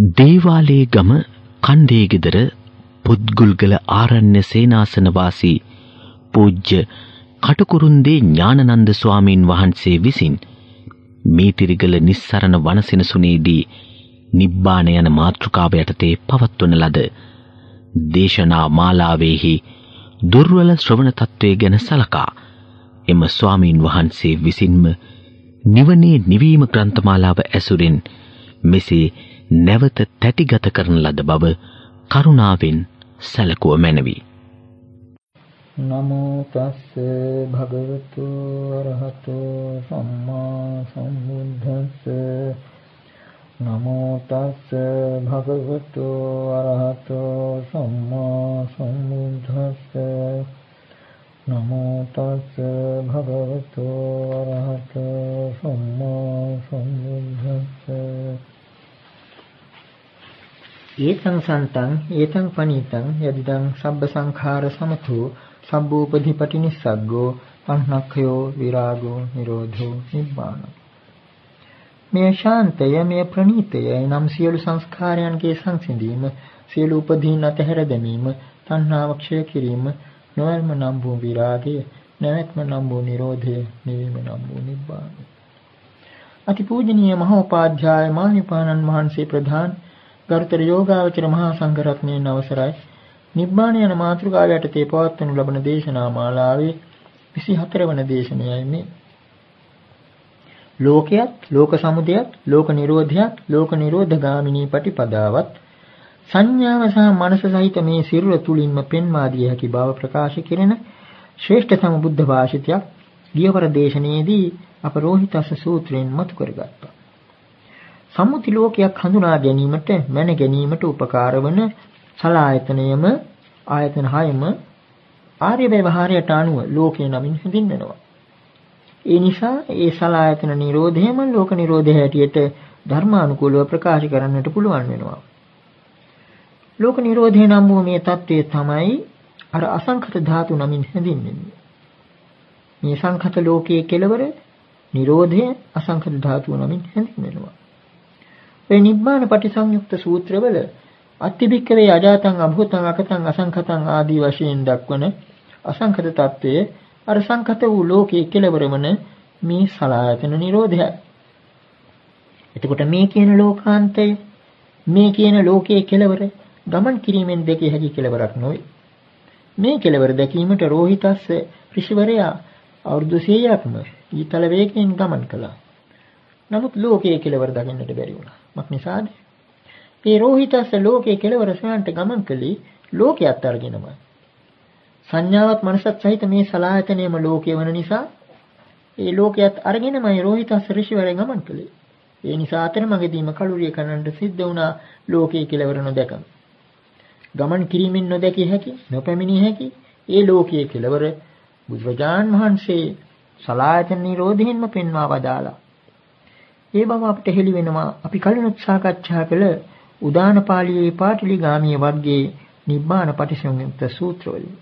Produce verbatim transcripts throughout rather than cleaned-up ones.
දේවාලේ ගම කණ්ඩේ ගෙදර පුත්ගුල්ගල ආරණ්‍ය සේනාසන වාසී පූජ්‍ය කටුකුරුන්දී ඥානනන්ද ස්වාමීන් වහන්සේ විසින් මීතිරිගල නිස්සරණ වනසෙනසුනේදී නිබ්බාන යන මාතෘකාව යටතේ පවත්වන ලද දේශනා මාලාවේහි දුර්වල ශ්‍රවණ තත්වයේ ගැන සලකා එම ස්වාමීන් වහන්සේ විසින්ම නිවනේ නිවීම ග්‍රන්ථමාලාව ඇසුරින් මෙසේ නැවත තැටිගත කරන ලද බව කරුණාවෙන් සැලකුව මැනවි. නමෝ තස්ස භගවතු අරහතෝ සම්මා සම්බුද්දස්ස නමෝ තස්ස භගවතු අරහතෝ සම්මා සම්බුද්දස්ස නමෝ තස්ස භගවතු අරහතෝ සම්මා සම්බුද්දස්ස ඒතං සන්තං ඒතං පනීතං යදිදං සබ්බ සංඛාර සමතෝ සම්බෝපදීපටි නිස්සග්ගෝ පඤ්ඤක්ඛයෝ විරාගෝ නිරෝධෝ නිබ්බාන. මේ ශාන්තය මේ ප්‍රණීතය නම් සියලු සංස්කාරයන්ගේ සංසිඳීම, සියලු උපදීන් අතහැර දැමීම, තණ්හාව ක්ෂය කිරීම, නොයල්ම නම් වූ විරාගය, නැවැත්ම නම් වූ නිරෝධය, නිවීම නම් වූ නිබ්බාන. අතිපූජනීය මහෝපාධ්‍යාය මාහිමිපාණන් වහන්සේ ප්‍රධාන ගරුතර යෝගාවචර මහා සංඝරත්නයන් අවසරයි. නිබ්බාන යන මාතෘකාව යටතේ පවත්වනු ලබන දේශනා මාලාවේ විසිහතර වන දේශනයයි මේ. ලෝකයත්, ලෝක සමුදයත්, ලෝක නිරෝධයත්, ලෝක නිරෝධගාමිනී පටිපදාවත් සංඥාව සහ මනස සහිත මේ සිරුර තුලින්ම පෙන්වා දිය හැකි බව ප්‍රකාශ කෙරෙන ශ්‍රේෂ්ඨතම බුද්ධ භාෂිතයක් ගියවර දේශනාවේදී අප රෝහිතස්ස සූත්‍රයෙන් මතු කරගත්තා. සම්මුති ලෝකයක් හඳුනා ගැනීමට, මැන ගැනීමට උපකාර වන සලආයතනයම ආයතන හයම ආර්ය ව්‍යවහාරයට අනුව ලෝකේ නමින් හඳුන්වනවා. ඒ නිසා ඒ සලආයතන නිරෝධයම ලෝක නිරෝධය හැටියට ධර්මානුකූලව ප්‍රකාශ කරන්නට පුළුවන් වෙනවා. ලෝක නිරෝධය නම් වූ මේ தත්ත්වය තමයි අර අසංඛත ධාතු නමින් හැඳින්වෙන්නේ. මේ සංඛත ලෝකයේ කෙලවර නිරෝධය අසංඛත ධාතු නමින් හැඳින්වෙනවා. ඒ නිබ්බාන පටිසංයුක්ත සූත්‍රවල අත්තිබික්කවේ අජාතං අභූතං අකතං අසංඛතං ආදී වශයෙන් දක්වන අසංඛත తත්වයේ අර සංඛත වූ ලෝකයේ කෙලවරමන මේ සලආයතන නිරෝධයයි. එතකොට මේ කියන ලෝකාන්තය, මේ කියන ලෝකයේ කෙලවර ගමන් කිරීමෙන් දෙකේ හැකි කෙලවරක් නොවේ. මේ කෙලවර දැකීමට රෝහිතස්ස ඍෂිවරයා අවුරුදු සීයක්ම ඊතල වේගයෙන් ගමන් කළා. නමුත් ලෝකයේ කෙලවර දකින්නට බැරි වුණා. මක් නිසාද? ඒ රෝහිතස්ස ලෝකයේ කෙලවර සොයන්ට ගමන් කළේ ලෝකයක් අරගෙනමයි. සංඥාවත් මනසත් සහිත මේ සලආයතනයම ලෝකය වන නිසා ඒ ලෝකයක් අරගෙනමයි රෝහිතස්ස ඍෂිවරයා ගමන් කළේ. ඒ නිසා අතරමඟදීම කලුරිය කරන්නට සිද්ධ වුණා ලෝකයේ කෙලවර නොදකම. ගමන් කිරීමෙන් නොදැකිය හැකි, නොපැමිණිය හැකි ඒ ලෝකයේ කෙලවර බුදුරජාන් වහන්සේ සලආයතන නිරෝධයෙන්ම පෙන්වා වදාලා. ඒ බව අපිට හෙළි වෙනවා අපි කලිනුත් සාකච්ඡා කළ උදාන පාළියේ පාටලි ගාමීය වර්ගයේ නිබ්බාන පටිසංයුක්ත සූත්‍රවලින්.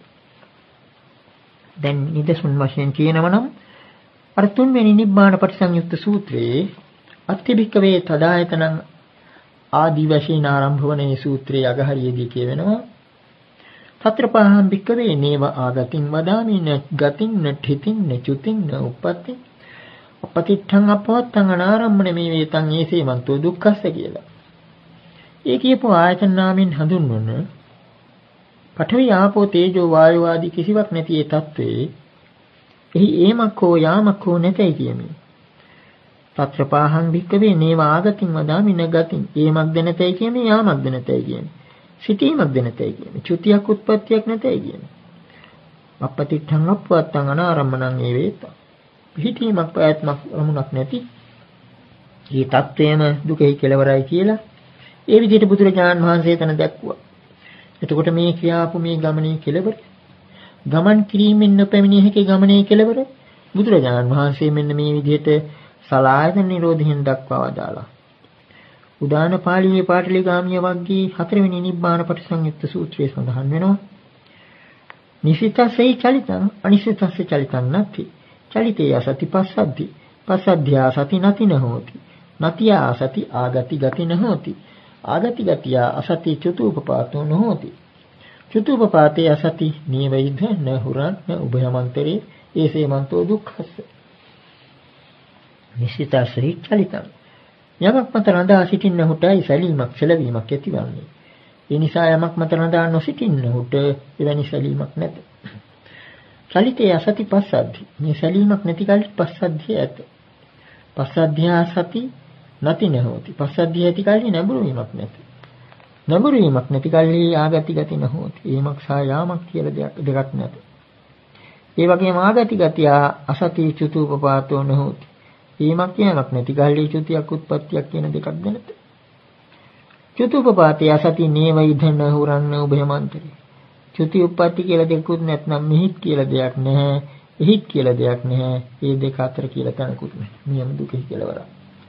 දැන් නිදසුන් වශයෙන් කියනවා නම් අර තුන්වෙනි නිබ්බාන පටිසංයුක්ත සූත්‍රයේ අත්තිබික්කවේ තදායතනං ආදි වශයෙන් ආරම්භ වන මේ සූත්‍රයේ අගහරියේදී කියවෙනවා తත්‍රපහං බික්කවේ නේව ආගතින් වදාමි න ගතින් න ඨිතින් න චුතින් න උප්පත්ති අපතිත්තං අපවත්තං අනාරම්මන මේ වේතං ඒසේ මන්තෝ දුක්ඛස්ස කියලා. ඒ කියපු ආයතන නාමයෙන් හඳුන්වන පඨවි ආපෝ තේජෝ වායෝ ආදී කිසිවක් නැති ඒ తත්වයේ එහි ඒමක් හෝ යාමක් හෝ නැතයි කියමින්. తත්‍රපහං භික්කවේ නේව ආගතින් වදාමි න ගතින් ඒමක්ද නැතයි කියමි, යාමක්ද නැතයි කියමි, සිටීමක්ද නැතයි කියමි, චුතියක් උත්පත්තියක් නැතයි කියමි. අපතිත්තං අපවත්තං අනාරම්මනං ඒ වේතං පිහිටීමක් ප්‍රයත්නක් වමුණක් නැති මේ தත්වයම දුකෙහි කෙලවරයි කියලා ඒ විදිහට බුදුරජාණන් වහන්සේ තන දැක්වුවා. එතකොට මේ කියාපු මේ ගමනේ කෙලවර, ගමන් කිරීමෙන් නොපැමිණිය හැකි ගමනේ කෙලවර බුදුරජාණන් වහන්සේ මෙන්න මේ විදිහට සලආයතන නිරෝධයෙන් දක්වා වදාලා. උදාන පාළියේ පාටලි ගාමීය වර්ගයේ හතරවෙනි නිබ්බාන පටිසංයුක්ත සූත්‍රයේ සඳහන් වෙනවා. නිසිතසේ චලිතං අනිසිතසේ චලිතං නැති. චලිතේ අසති පස්සද්ධි පස්සද්ධ්‍යා සති නති නහෝති නතියා සති ආගති ගති නහෝති ආගති ගතිය අසති චතුූපපාතෝ නොහෝති. චතුූපපාතේ අසති නීවෛධ න හුරන් න උභයමන්තරේ ඒසේ මන්තෝ දුක්ඛස්ස. නිසිතසෙහි චලිතං. යමක් මත රඳා සිටින්නහුටයි සැලීමක් සැලවීමක් ඇතිවන්නේ. ඒ නිසා යමක් මත රඳා නොසිටින්නහුට එවැනි සැලීමක් නැත. චලිතේ අසති පස්සද්ධි. මේ සැලීමක් නැති කල්හි පස්සද්ධිය ඇත. පස්සද්ධිය සති නැති නොහොති. පස්සද්ධිය ඇති කල්හි නැඹුරු වීමක් නැත. නැඹුරු වීමක් නැති කල්හි ආගති ගති නොහොති. ඒමක් සහ යාමක් කියලා දෙයක් දෙකක් නැත. ඒ වගේම ආගති ගතිය අසති චතුූපපාතෝ නොහොති. ඒමක් කියනක් නැති කල්හි චුතියක් උත්පත්තියක් කියන දෙකක් දැනත. චතුූපපාතේ අසති නේවයිධන හුරන්න උභයමන්තරේ. චුති උප්පත්ති කියලා දෙකුත් නැත්නම් මිහිත් කියලා දෙයක් නැහැ. එහිත් කියලා දෙයක් නැහැ. මේ දෙක අතර කියලා තනකුත් නැහැ. නියම දුකයි කියලා වරක්.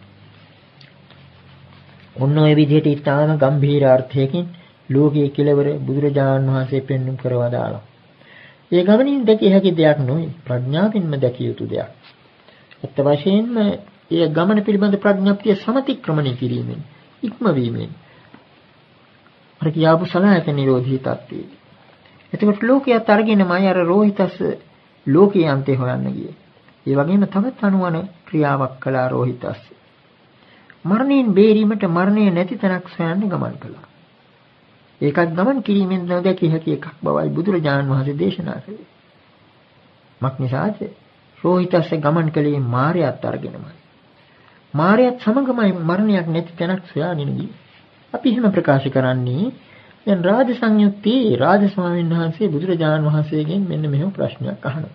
ඔන්න ඔය විදිහට ඊටාම ගම්භීර අර්ථයකින් ලෝකයේ කෙලවර බුදුරජාණන් වහන්සේ පෙන්වුම් කරවදාලා. ඒ ගමනින් දැකිය හැකි දෙයක් නොවේ. ප්‍රඥාවෙන්ම දැකිය යුතු දෙයක්. අත් වශයෙන්ම ඒ ගමන පිළිබඳ ප්‍රඥප්තිය සමතික්‍රමණය කිරීමෙන් ඉක්මවීමෙන් අර කියාපු සලආයත නිරෝධී තත්ත්වයේ. එතකොට ලෝකයට අරගෙනමයි අර රෝහිතස් ලෝකයේ අන්තේ හොයන්න ගියේ. ඒ වගේම තවත් අනුවන ක්‍රියාවක් කළා රෝහිතස්. මරණයෙන් බේරීමට මරණය නැති තැනක් සොයන්න ගමන් කළා. ඒකත් ගමන් කිරීමෙන් නොදැකිය හැකි එකක් බවයි බුදුරජාණන් වහන්සේ දේශනා කළේ. මක් නිසාද? රෝහිතස් ගමන් කළේ මායයත් අරගෙනමයි. මායයත් සමගමයි මරණයක් නැති තැනක් සොයාගෙන ගියේ. අපි එහෙම ප්‍රකාශ කරන්නේ දැන් රාජ සංයුත්තේ රාජ ස්වාමීන් වහන්සේ බුදුරජාණන් වහන්සේගෙන් මෙන්න මෙහෙම ප්‍රශ්නයක් අහනවා.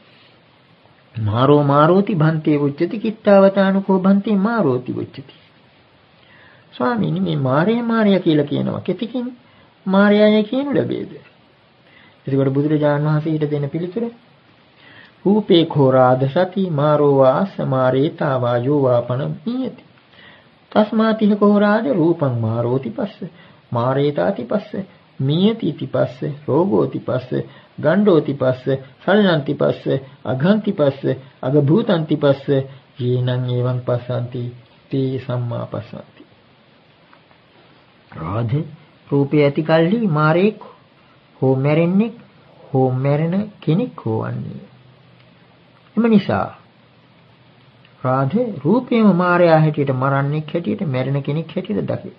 මාරෝ මාරෝති භන්තේ උච්චති කිත්තාවතානුකෝ භන්තේ මාරෝති උච්චති. ස්වාමීනි මේ මාරය මාරය කියලා කියනවා. කෙතකින් මාරයය කියනු ලැබේද? එතකොට බුදුරජාණන් වහන්සේ ඊට දෙන පිළිතුර රූපේ khorāda sati māro vāsa mārētā vājo vāpana mīyati tasmātiha khorāda rūpaṃ māroti passa mārētāti passa mīyati passa rogoti passa gandoti passa sallanti passa aghanti passa agabhūtanti passa yēnaṃ evaṃ passanti te sammā passanti. Radha රූපය ඇති කල්හි මාරේක් හෝ මැරෙන්නේ හෝ මැරෙන කෙනෙක් හොවන්නේ. එම නිසා රාධ රූපේම මාරයා හැටියට මරන්නෙක් හැටියට මැරෙන කෙනෙක් හැටියට දකි.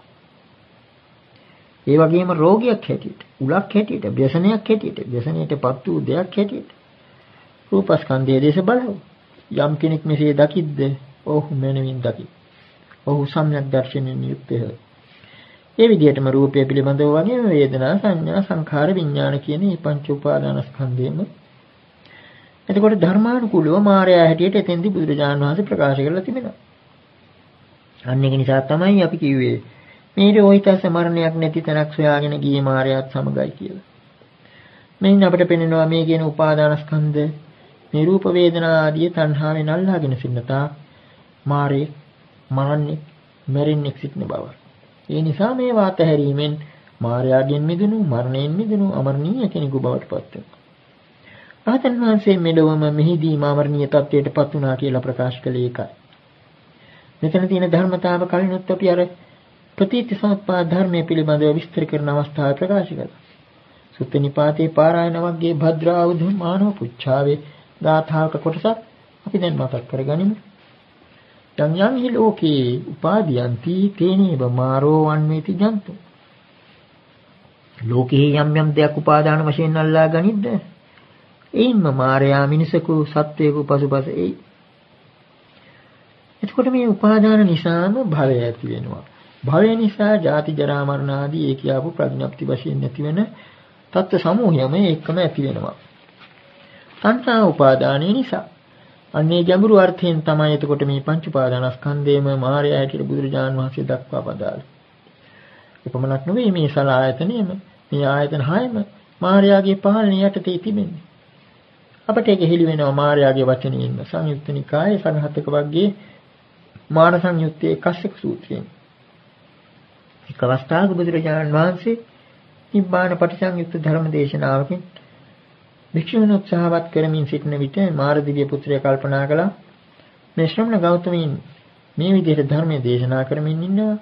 ඒ වගේම රෝගියක් හැටියට, උලක් හැටියට, ව්‍යසනයක් හැටියට, ව්‍යසනයටපත් වූ දෙයක් හැටියට රූපස්කන්ධයේ දේශ බලව. යම් කෙනෙක් මෙසේ දකිද්ද ඔහු මනමින් දකි. ඔහු සම්‍යක් දර්ශනයෙන් යුක්තය. ඒ විදිහටම රූපය පිළිබඳව වගේම වේදනා සංඥා සංඛාර විඥාන කියන මේ පංච උපාදානස්කන්ධයම එතකොට ධර්මානුකූලව මායя හැටියට එතෙන්දී බුදුරජාණන් වහන්සේ ප්‍රකාශ කරලා තිබෙනවා. අන්න ඒක නිසා තමයි අපි කිව්වේ මේ රෝහිතස මරණයක් නැති තැනක් සොයාගෙන ගියේ මායяත් සමගයි කියලා. මෙන්න අපිට පෙනෙනවා මේ කියන උපාදානස්කන්ධ මේ රූප වේදනා ආදී තණ්හාවෙන් අල්ලාගෙන සිටනතා මාරේ මරන්නේ මැරෙන්නේ සිටින බව. ඒ නිසා මේ වාත හැරීමෙන් මායාගෙන් මිදුණු මරණයෙන් මිදුණු අමරණීය කෙනෙකු බවට පත් වෙනවා. රහතන් වහන්සේ මෙලොවම මෙහිදී මාමරණීය තත්වයට පත් වුණා කියලා ප්‍රකාශ කළේ ඒකයි. මෙතන තියෙන ධර්මතාව කලිනුත් අපි අර ප්‍රතිත්‍ය සමුප්පාද ධර්මයේ පිළිබඳව විස්තර කරන අවස්ථාව ප්‍රකාශ කළා. සුත්ත නිපාතේ පාරායන වර්ගයේ භද්‍රාවුධ මානව පුච්ඡාවේ ගාථාවක කොටසක් අපි දැන් මතක් කරගනිමු. යම් යම් හි ලෝකේ උපාදීයන්ති තේනේව මාරෝ වන්මේති ජන්තු. ලෝකේ යම් යම් දෙයක් උපාදාන වශයෙන් අල්ලා ගනිද්ද එයින්ම මාරයා මිනිසකු සත්වයකු පසුපස එයි. එතකොට මේ උපාදාන නිසාම භවය ඇති වෙනවා. භවය නිසා ජාති ජරා මරණ ආදී ඒ කියපු ප්‍රඥප්ති වශයෙන් නැති වෙන තත්ත්ව සමූහයම එකම ඇති වෙනවා. සංසා උපාදානයේ නිසා අන්නේ ගැඹුරු අර්ථයෙන් තමයි එතකොට මේ පංච උපාදානස්කන්ධයම මායя හැටියට බුදුරජාණන් වහන්සේ දක්වා වදාළේ. එපමණක් නෙවෙයි මේ සල ආයතනෙම මේ ආයතන හයම මායяගේ පාලනය යටතේ තිබෙන්නේ. අපට ඒක හෙළි වෙනවා මායාගේ වචනයෙන්ම සංයුත්ත නිකායේ සංහතක වර්ගයේ මාන සංයුත්තේ කස්සක සූත්‍රයෙන්. එක් අවස්ථාවක බුදුරජාණන් වහන්සේ නිබ්බාන පටිසංයුක්ත ධර්ම දේශනාවකින් වික්ෂුන් උත්සාහවත් කරමින් සිටින විට මාරදිව්‍ය පුත්‍රයා කල්පනා කළා මේ ශ්‍රමණ ගෞතමීන් මේ විදිහට ධර්මයේ දේශනා කරමින් ඉන්නවා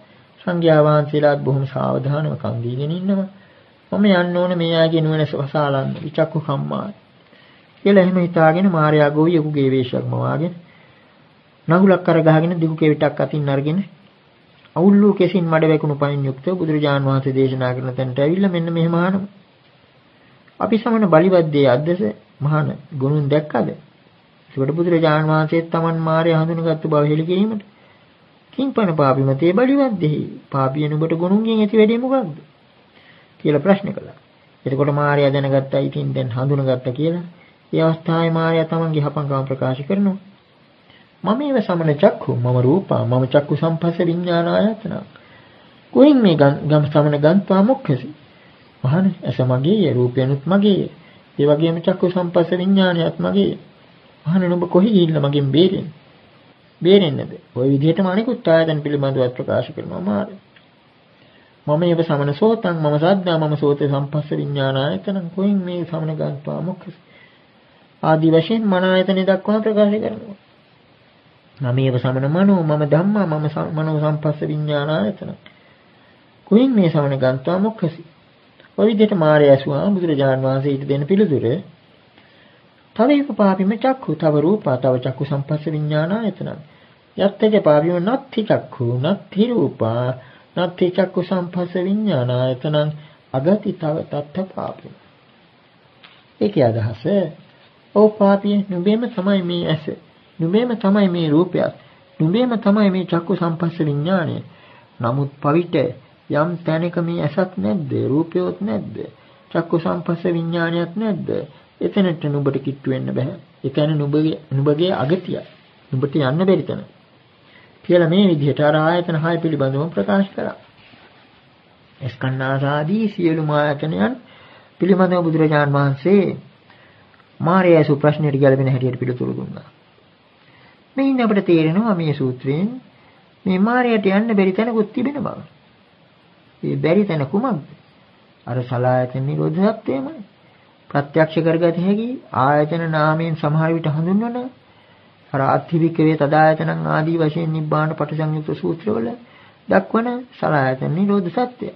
සංඝයා වහන්සේලාත් බොහොම සාවධානව කන් දීගෙන ඉන්නවා. මම යන්න ඕනේ මේ ආගේ නුවණ වසාලන්න. විචක්කු කම්මා. කියලා එහෙම හිතාගෙන මාර්යා ගෝවියෙකුගේ වේශයක් මවාගෙන නගුලක් කර ගහගෙන දිගු කෙවිතක් අතින් අරගෙන අවුල්ලු කෙසින් මඩ වැකුණු පයින් යුක්තව බුදුරජාන් වහන්සේ දේශනා කරන තැනට ඇවිල්ලා මෙන්න මෙහෙම අහනවා. අපි සමන බලිවද්දේ අද්දස මහාන ගුණුන් දැක්කද? ඒකට බුදුරජාන් වහන්සේ තමන් මාර්යා හඳුනගත්තු බව හෙළි කිරීමට කිංපන පාපිමතේ බලිවද්දේ පාපිය නුඹට ගුණුන්ගෙන් ඇති වැඩේ මොකක්ද? කියලා ප්‍රශ්න කළා. එතකොට මාර්යා දැනගත්තා ඉතින් දැන් හඳුනගත්තා කියලා. ඒ අවස්ථාවේ මාර්යා තමන්ගේ හපංකම ප්‍රකාශ කරනවා. මම ඒව සමන චක්ඛු මම රූපා මම චක්ඛු සම්පස්ස විඥාන ආයතන. කොයින් මේ ගම් සමන ගන්තා මොක්ඛසි. මහානේ ඇස මගේ රූපයනුත් මගේ. ඒ වගේම චක්ඛු සම්පස්ස විඥානයත් මගේ. මහානේ නුඹ කොහි ගිහිල්ලා මගෙන් බේරෙන්නේ? බේරෙන්නේද? ওই විදිහටම අනිකුත් ආයතන පිළිබඳව ප්‍රකාශ කරනවා මාර්යා. මම ඒව සමන සෝතං මම සද්දා මම සෝත සම්පස්ස විඥාන ආයතන. කොයින් මේ සමන ගන්තා මොක්ඛසි. ආදි වශයෙන් මන ආයතනෙ දක්වා ප්‍රකාශ කරනවා. මමේව සමන මනෝ මම ධම්මා මම මනෝ සම්පස්ස විඥාන ආයතන. කුයින් මේ සමන ගන්තා මොක්ඛසි. ඔය විදිහට මාර්යා ඇසුවා බුදුරජාණන් වහන්සේ ඊට දෙන පිළිතුර තව එක පාපිම චක්ඛු තව රූපා තව චක්ඛු සම්පස්ස විඥාන ආයතන. යත්තේ පාපිම නත්ති චක්ඛු නත්ති රූපා නත්ති චක්ඛු සම්පස්ස විඥාන ආයතන අගති තව තත්ත පාපිම. ඒකේ අදහස ඕ පාපිය නුඹේම තමයි මේ ඇස නුඹේම තමයි මේ රූපයත් නුඹේම තමයි මේ චක්කු සම්පස්ස විඥානය. නමුත් පවිට යම් තැනක මේ ඇසත් නැද්ද රූපයොත් නැද්ද චක්කු සම්පස්ස විඥානයත් නැද්ද එතනට නුඹට කිට්ටු වෙන්න බෑ. ඒ කියන්නේ නුඹගේ නුඹගේ අගතිය නුඹට යන්න බැරි තැන කියලා මේ විදිහට අර ආයතන හය පිළිබඳව ප්‍රකාශ කරා. ස්කන්ධාසාදී සියලුම ආයතනයන් පිළිබඳව බුදුරජාණන් වහන්සේ මාර්යාසු ප්‍රශ්නෙට ගැලපෙන හැටියට පිළිතුරු දුන්නා. මෙයින් අපිට තේරෙනවා මේ සූත්‍රයෙන් මේ මාර්යාට යන්න බැරි තැනකුත් තිබෙන බව. ඒ බැරි තැන කුමක්ද? අර සලආයතන නිරෝධයත්වයමයි. ප්‍රත්‍යක්ෂ කරගත හැකි ආයතන නාමයෙන් සමහර විට හඳුන්වන අර අත්ථිවිකවේ තදායතනං ආදී වශයෙන් නිබ්බාන පටිසංයුක්ත සූත්‍රවල දක්වන සලආයතන නිරෝධ සත්‍යය.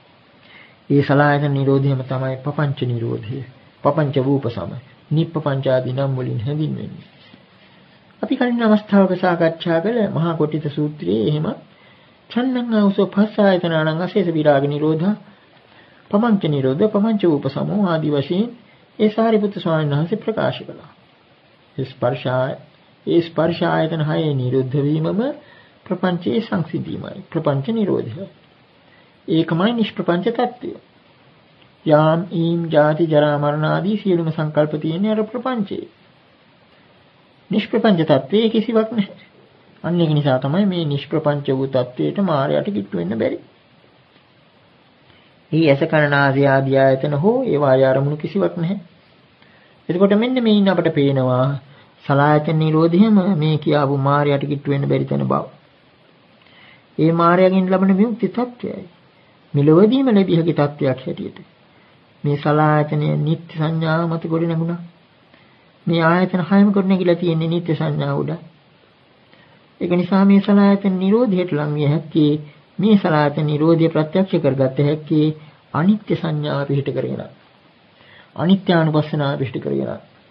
ඒ සලආයතන නිරෝධයම තමයි පపంచ නිරෝධය. පపంచ රූප සම නිප්පපංචාදී නම් වලින් හැඳින්වෙන්නේ. අපි කලින් අවස්ථාවක සාකච්ඡා කළ මහා කොටිත සූත්‍රයේ එහෙම ඡන්නං ආවසෝ පස්සායතනං අශේෂ විරාග නිරෝධ පමංච නිරෝධ පමංච උපසමෝ ආදී වශයෙන් ඒ සාරිපුත්‍ර ස්වාමීන් වහන්සේ ප්‍රකාශ කළා. ඒ ස්පර්ශාය ඒ ස්පර්ශ ආයතන හයේ නිරුද්ධ වීමම ප්‍රපංචයේ සංසිඳීමයි. ප්‍රපංච නිරෝධය. ඒකමයි නිෂ්ප්‍රපංච තත්ත්වය. යාම් ඊම් ජාති ජරා මරණ ආදී සියලුම සංකල්ප තියෙන අර ප්‍රපංචේ. නිෂ්ප්‍රපංච තත්ත්වයේ කිසිවක් නැහැ. අන්න ඒක නිසා තමයි මේ නිෂ්ප්‍රපංච වූ තත්ත්වයට මායයට කිට්ටු වෙන්න බැරි. මේ ඇස කන නාසය ආදී ආයතන හෝ ඒවා ආරමුණු කිසිවක් නැහැ. එතකොට මෙන්න මේින් අපට පේනවා සලආයතන නිරෝධයම මේ කියාවු මායයට කිට්ටු වෙන්න බැරි තැන බව. ඒ මායයෙන් ලබන විමුක්ති තත්ත්වයයි. මෙලොවදීම ලැබිය හැකි තත්ත්වයක් හැටියට. මේ සලආයතනයේ නිත්‍ය සංඥාව මත ගොඩ නැගුණා. මේ ආයතන හයම කොට නැගිලා තියෙන්නේ නිත්‍ය සංඥාව උඩ. ඒක නිසා මේ සලආයතන නිරෝධයට ලං විය හැක්කේ මේ සලආයතන නිරෝධය ප්‍රත්‍යක්ෂ කරගත්ත හැක්කේ අනිත්‍ය සංඥාව පිහිට කරගෙන. අනිත්‍යානුපස්සනාව පිහිට කරගෙන.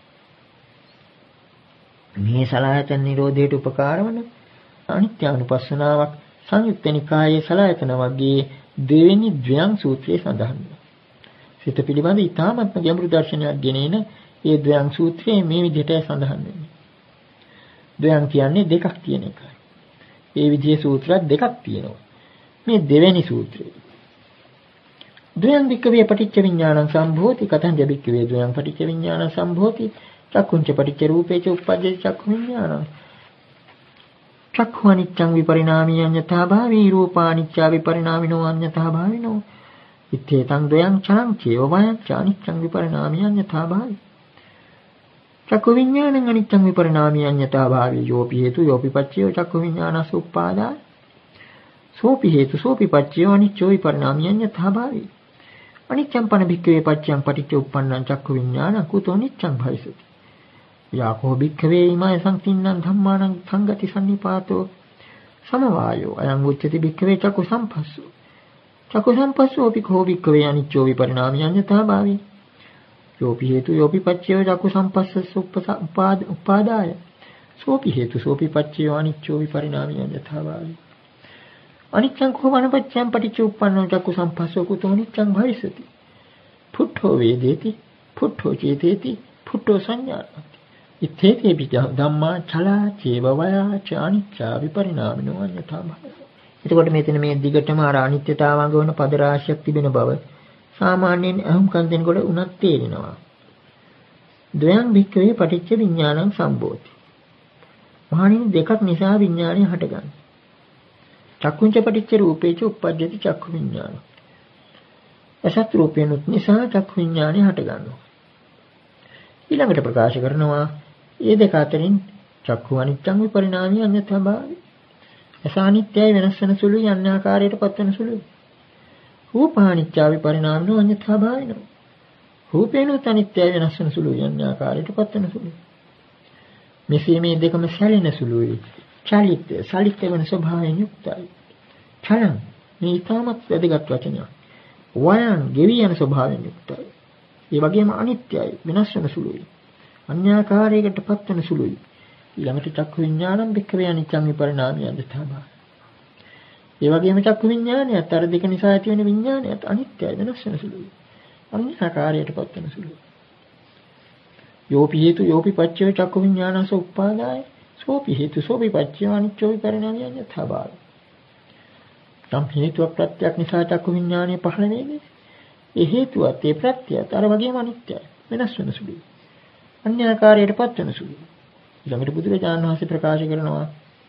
මේ සලආයතන නිරෝධයට උපකාර වන අනිත්‍යානුපස්සනාවක් සංයුත්ත නිකායේ සලආයතන වර්ගයේ දෙවෙනි ද්වයං සූත්‍රයේ සඳහන් වෙනවා. සිත පිළිබඳ ඊ타ත්ම ගැඹුරු දර්ශනයක් ගෙනෙන ඒ ද්වයං සූත්‍රයේ මේ විදිහටයි සඳහන් වෙන්නේ. ද්වයං කියන්නේ දෙකක් තියෙන එකයි. ඒ විදිහේ සූත්‍ර දෙකක් තියෙනවා. මේ දෙවෙනි සූත්‍රය. ද්වයං වික්කවේ පටිච්ච විඥානං සම්භෝති කතං ජබික්කවේ ද්වයං පටිච්ච විඥානං සම්භෝති චක්කුංච පටිච්ච රූපේච උප්පජ්ජති චක්ඛු විඥානං චක්ඛු අනිච්ඡං විපරිණාමී අඤ්ඤතා භාවී රූපානිච්ඡා විපරිණාමිනෝ අඤ්ඤතා භාවිනෝ ඉත්තේතං ද්වයං චනං චේව වයං චානිච්ඡං විපරිණාමී අඤ්ඤතා භාවී චක්ඛු විඥානං අනිච්ඡං විපරිණාමී අඤ්ඤතා භාවී යෝපි හේතු යෝපි පච්චයෝ චක්ඛු විඥානස් උප්පාදා සෝපි හේතු සෝපි පච්චයෝ අනිච්චෝ විපරිණාමී අඤ්ඤතා භාවී අනිච්ඡං පන භික්ඛවේ පච්චයං පටිච්ච උප්පන්නං චක්ඛු විඥානං කුතෝ නිච්ඡං භවිසති යාකෝ භික්ඛවේ ීමය සංකින්නං ධම්මානං සංගති සම්නිපාතෝ සමවායෝ අයං උච්චති භික්ඛවේ චක්කු සම්පස්සෝ. චක්කු සම්පස්සෝපි කෝ භික්ඛවේ අනිච්චෝ විපරිණාමී අඤ්ඤතා භාවේ. යෝපි හේතු යෝපි පච්චයෝ චක්කු සම්පස්සස්ස උපාදාය. සෝපි හේතු සෝපි පච්චයෝ අනිච්චෝ විපරිණාමී අඤ්ඤතා භාවේ. අනිච්ඡං කෝ වනපච්ඡං පටිච්චුප්පන්නෝ චක්කු සම්පස්සෝ කුතෝ අනිච්ඡං භවිසති. පුට්ඨෝ වේදේති පුට්ඨෝ චේතේති පුට්ඨෝ සංඥාති. ඉත්තේති පිට ධම්මා චලා චේව වයා ච අනිච්චා විපරිණාමිනෝ අඤ්ඤතා භාවේ. එතකොට මෙතන මේ දිගටම අර අනිත්‍යතාවංග වන පද රාශියක් තිබෙන බව සාමාන්‍යයෙන් අහුම්කම් දෙනකොට උනත් තේරෙනවා. ද්වයං භික්ඛවේ පටිච්ච විඥානං සම්භෝති. මහණෙනි දෙකක් නිසා විඥානය හටගන්නේ. චක්කුංච පටිච්ච රූපේච උප්පජ්ජති චක්ඛු විඥාන. අසත් රූපේනුත් නිසා චක්ඛු විඥානය හටගන්නවා. ඊළඟට ප්‍රකාශ කරනවා මේ දෙක අතරින් චක්ඛු අනිච්චං විපරිණාමී අඤ්ඤතා භාවය. අසානිත්‍යයි වෙනස් වෙන සුළුයි අන්‍යාකාරයට පත්වන සුළුයි. රූපානිච්චා විපරිණාමිනෝ අඤ්ඤතා භාවිනෝ. රූපේනුත් අනිත්‍යයි වෙනස් වෙන සුළුයි අන්‍යාකාරයට පත්වන සුළුයි. මෙසේ මේ දෙකම සැලෙන සුළුයි. චලිත සලිත වෙන ස්වභාවයෙන් යුක්තයි. චලං මේ ඊටමත් වැදගත් වචනයක්. වයං ගෙවි යන ස්වභාවයෙන් යුක්තයි. ඒ වගේම අනිත්‍යයි වෙනස් වෙන සුළුයි. අන්‍යාකාරයකට පත්වන සුළුයි. ඊළඟට චක්කු විඥානම් භික්ඛවේ අනිච්චං විපරිණාමී අඤ්ඤතා භාවය. ඒ වගේම චක්කු විඥානයත් අර දෙක නිසා ඇති වෙන විඥානයත් අනිත්‍යයි වෙනස් වෙන සුළුයි. අන්‍යාකාරයට පත්වන සුළුයි. යෝපි හේතු යෝපි පච්චය චක්කු විඥානස උපාදාය. සෝපි හේතු සෝපි පච්චය අනිච්චෝ විපරිණාමී අඤ්ඤතා භාවය. නම් හේතුවක් ප්‍රත්‍යක් නිසා චක්කු විඥානය පහළ වෙන්නේ. ඒ හේතුවත් ඒ ප්‍රත්‍යයත් අර වගේම අනිත්‍යයි වෙනස් වෙන සුළුයි. අන්‍යාකාරයට පත්වන සුළුයි. ඊළඟට බුදුරජාණන් වහන්සේ ප්‍රකාශ කරනවා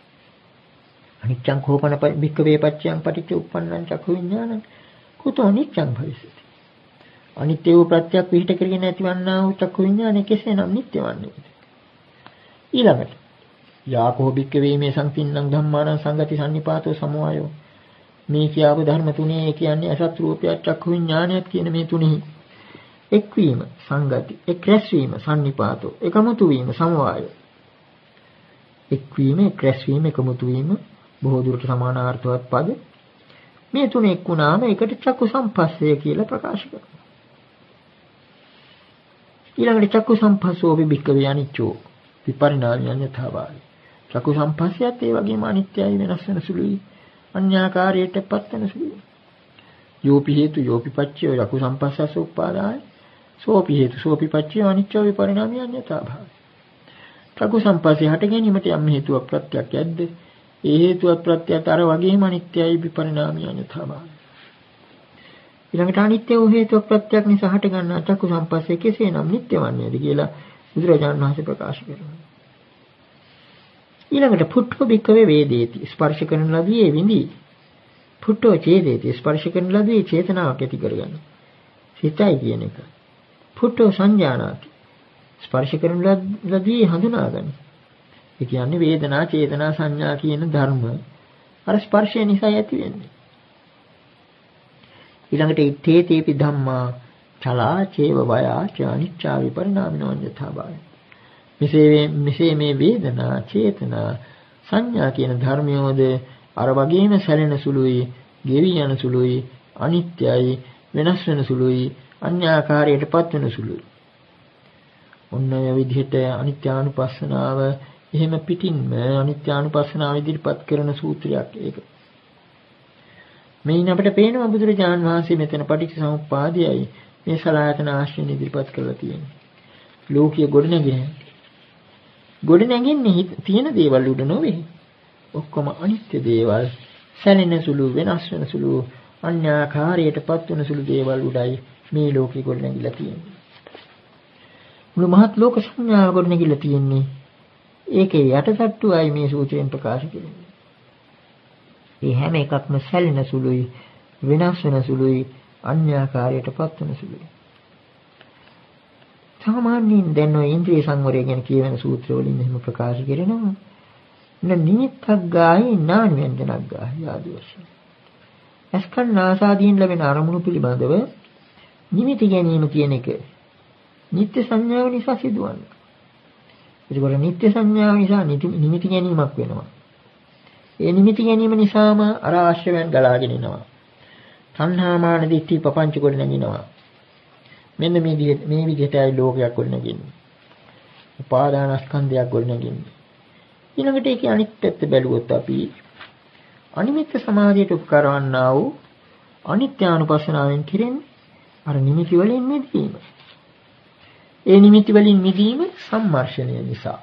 අනිච්චං කෝපන භික්ඛවේ පච්චයං පටිච්ච උප්පන්නං චක්ඛු විඥානං කුතෝ අනිච්චං භවිසති. අනිත්‍ය වූ ප්‍රත්‍යක් විහිට කරගෙන ඇතිවන්නා වූ චක්ඛු විඥානය කෙසේනම් නිට්ටය වන්නේද? ඊළඟට යාකෝ භික්ඛවේ මේ සංකින්නම් ධම්මානං සංගති සම්නිපාතෝ සමෝයෝ. මේ කියාපු ධර්ම තුනේ කියන්නේ අසත් රූපයක් චක්ඛු විඥානයත් කියන මේ තුනෙහි එක්වීම සංගති එක් රැස්වීම සම්නිපාතෝ එකමුතු වීම සමෝයෝ. එක්වීම එක් රැස්වීම එකමුතු වීම බොහෝ දුරට සමානාර්ථවත් පද. මේ තුන එක් වුණාම ඒකට චක්කු සම්පස්සය කියලා ප්‍රකාශ කරනවා. ඊළඟට චක්කු සම්පස්සෝ විභික්ඛවේ අනිච්චෝ විපරිණාමී අඤ්ඤතා භාවය. චක්කු සම්පස්සයත් ඒ වගේම අනිත්‍යයි වෙනස් වෙන සුළුයි අන්‍යාකාරයට පත්වන සුළුයි. යෝපි හේතු යෝපි පච්චය චක්කු සම්පස්සස උපාදාය. සෝපි හේතු සෝපි පච්චය අනිච්චෝ විපරිණාමී අඤ්ඤතා භාවය. චක්කු සම්පස්සේ හට ගැනීමට යම් හේතුවක් ප්‍රත්‍යක් ඇද්ද? ඒ හේතුවක් ප්‍රත්‍යයත් අර වගේම අනිත්‍යයි විපරිණාමී අඤ්ඤතා භාවය. ඊළඟට අනිත්‍ය වූ හේතුවක් ප්‍රත්‍යක් නිසා හට ගන්නා චක්කු සම්පස්සේ කෙසේනම් නිට්ටය වන්නේද කියලා බුදුරජාණන් වහන්සේ ප්‍රකාශ කරනවා. ඊළඟට පුට්ඨෝ භික්ඛවේ වේදේති ස්පර්ශ කරන ලදී විඳී. පුට්ඨෝ චේදේති ස්පර්ශ කරන ලදී චේතනාවක් ඇති කරගන්න. සිතයි කියන එක. පුට්ඨෝ සංජානාති ස්පර්ශ කරන ලදී හඳුනාගන්න. ඒ කියන්නේ වේදනා චේතනා සංඥා කියන ධර්ම අර ස්පර්ශය නිසා ඇති වෙන්නේ. ඊළඟට ඉත්තේතේපි ධම්මා චලා චේව වයා ච අනිච්චා විපරිණාමිනෝ අඤ්ඤතා භාවය. මෙසේ මෙසේ මේ වේදනා චේතනා සංඥා කියන ධර්මයෝද අර වගේම සැලෙන සුළුයි, ගෙවි යන සුළුයි, අනිත්‍යයි, වෙනස් වෙන සුළුයි, අන්‍යාකාරයට පත්වෙන සුළුයි. ඔන්න ඔය විදිහට අනිත්‍යානුපස්සනාව එහෙම පිටින්ම අනිත්‍යානුපස්සනාව ඉදිරිපත් කරන සූත්‍රයක් ඒක. මේන් අපිට පේනවා බුදුරජාණන් වහන්සේ මෙතන පටිච්චසමුප්පාදයයි මේ සලආයතන ආශ්‍රයෙන් ඉදිරිපත් කරලා තියෙන්නේ. ලෝකීය ගොඩනැගෙන. ගොඩනැගෙන්නේ තියෙන දේවල් උඩ නොවේ. ඔක්කොම අනිත්‍ය දේවල්, සැලෙන සුළු, වෙනස් වෙන සුළු, අන්‍යාකාරයට පත්වන සුළු දේවල් උඩයි මේ ලෝකෙ ගොඩනැගිලා තියෙන්නේ. මුළු මහත් ලෝක සංඥාව ගොඩනැගිලා තියෙන්නේ. ඒකේ යටටට්ටුවයි මේ සූත්‍රයෙන් ප්‍රකාශ කරන්නේ. මේ හැම එකක්ම සැලෙන සුළුයි, වෙනස් වෙන සුළුයි, අන්‍යාකාරයට පත්වන සුළුයි. සාමාන්‍යයෙන් දැන් ඔය ඉන්ද්‍රිය සංවරය ගැන කියවෙන සූත්‍ර වලින් එහෙම ප්‍රකාශ කරනවා. න නිමිත්තක් ගායි නාන ව්‍යංජනක් ගායි ආදී වශයෙන්. අස්කන් නාසාදීන් ලැබෙන අරමුණු පිළිබඳව නිමිති ගැනීම කියන එක නිත්‍ය සංඥාව නිසා සිදුවන්නේ. ඒකවල නිත්‍ය සංඥාව නිසා නිමිති ගැනීමක් වෙනවා. ඒ නිමිති ගැනීම නිසාම අර ආශ්‍රවයන් ගලාගෙන එනවා. තණ්හා මාන දිට්ඨි පపంచ කොට නැගිනවා. මෙන්න මේ විදිහට මේ විදිහටයි ලෝකයක් කොට නැගින්නේ. උපාදානස්කන්ධයක් කොට නැගින්නේ. ඊළඟට ඒකේ අනිත් පැත්ත බැලුවොත් අපි අනිමිත්ත සමාධියට උපකාර වන්නා වූ අනිත්‍යානුපස්සනාවෙන් කිරෙන්නේ අර නිමිති වලින් මිදීම. ඒ නිමිති වලින් මිදීම සම්මර්ෂණය නිසා.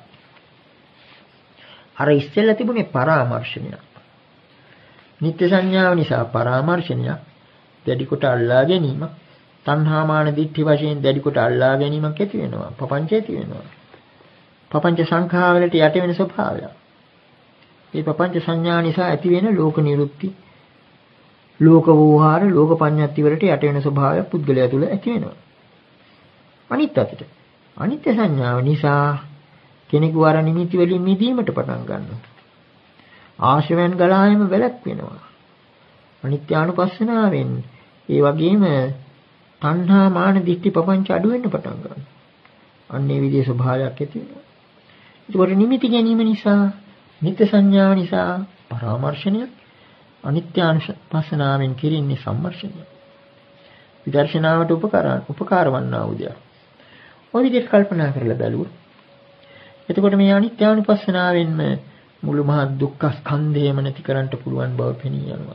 අර ඉස්සෙල්ලා තිබුණේ පරාමර්ශනය. නිත්‍ය සංඥාව නිසා පරාමර්ශනය දැඩි කොට අල්ලා ගැනීම, තණ්හා මාන දිට්ඨි වශයෙන් දැඩි කොට අල්ලා ගැනීමක් ඇති වෙනවා. පపంచ ඇති වෙනවා. පపంచ සංඛාවලට යට වෙන ස්වභාවය. මේ පపంచ සංඥා නිසා ඇති වෙන ලෝක නිරුක්ති, ලෝක වෝහාර, ලෝක පඤ්ඤාති වලට යට වෙන ස්වභාවය පුද්ගලයා තුළ ඇති වෙනවා. අනිත් අතට අනිත්‍ය සංඥාව නිසා කෙනෙකු අර නිමිති වලින් මිදීමට පටන් ගන්නවා. ආශයන් ගලායම වැළැක්වෙනවා. අනිත්‍යානුපස්සනාවෙන් ඒ වගේම තණ්හා මාන දිට්ඨි පపంచ අඩු වෙන්න පටන් ගන්නවා. අන්න ඒ විදිහේ ස්වභාවයක් ඇති වෙනවා. ඒකට නිමිති ගැනීම නිසා, නිත්‍ය සංඥාව නිසා පරාමර්ශනය, අනිත්‍යානුපස්සනාවෙන් කිරින්නේ සම්මර්ෂණය. විදර්ශනාවට උපකාර උපකාර වන්නා වූ දෙයක්. ඔය විදිහට කල්පනා කරලා බැලුවොත් එතකොට මේ අනිත්‍යානුපස්සනාවෙන්ම මුළු මහත් දුක්ඛ ස්කන්ධයම නැති කරන්න පුළුවන් බව පෙනී යනවා.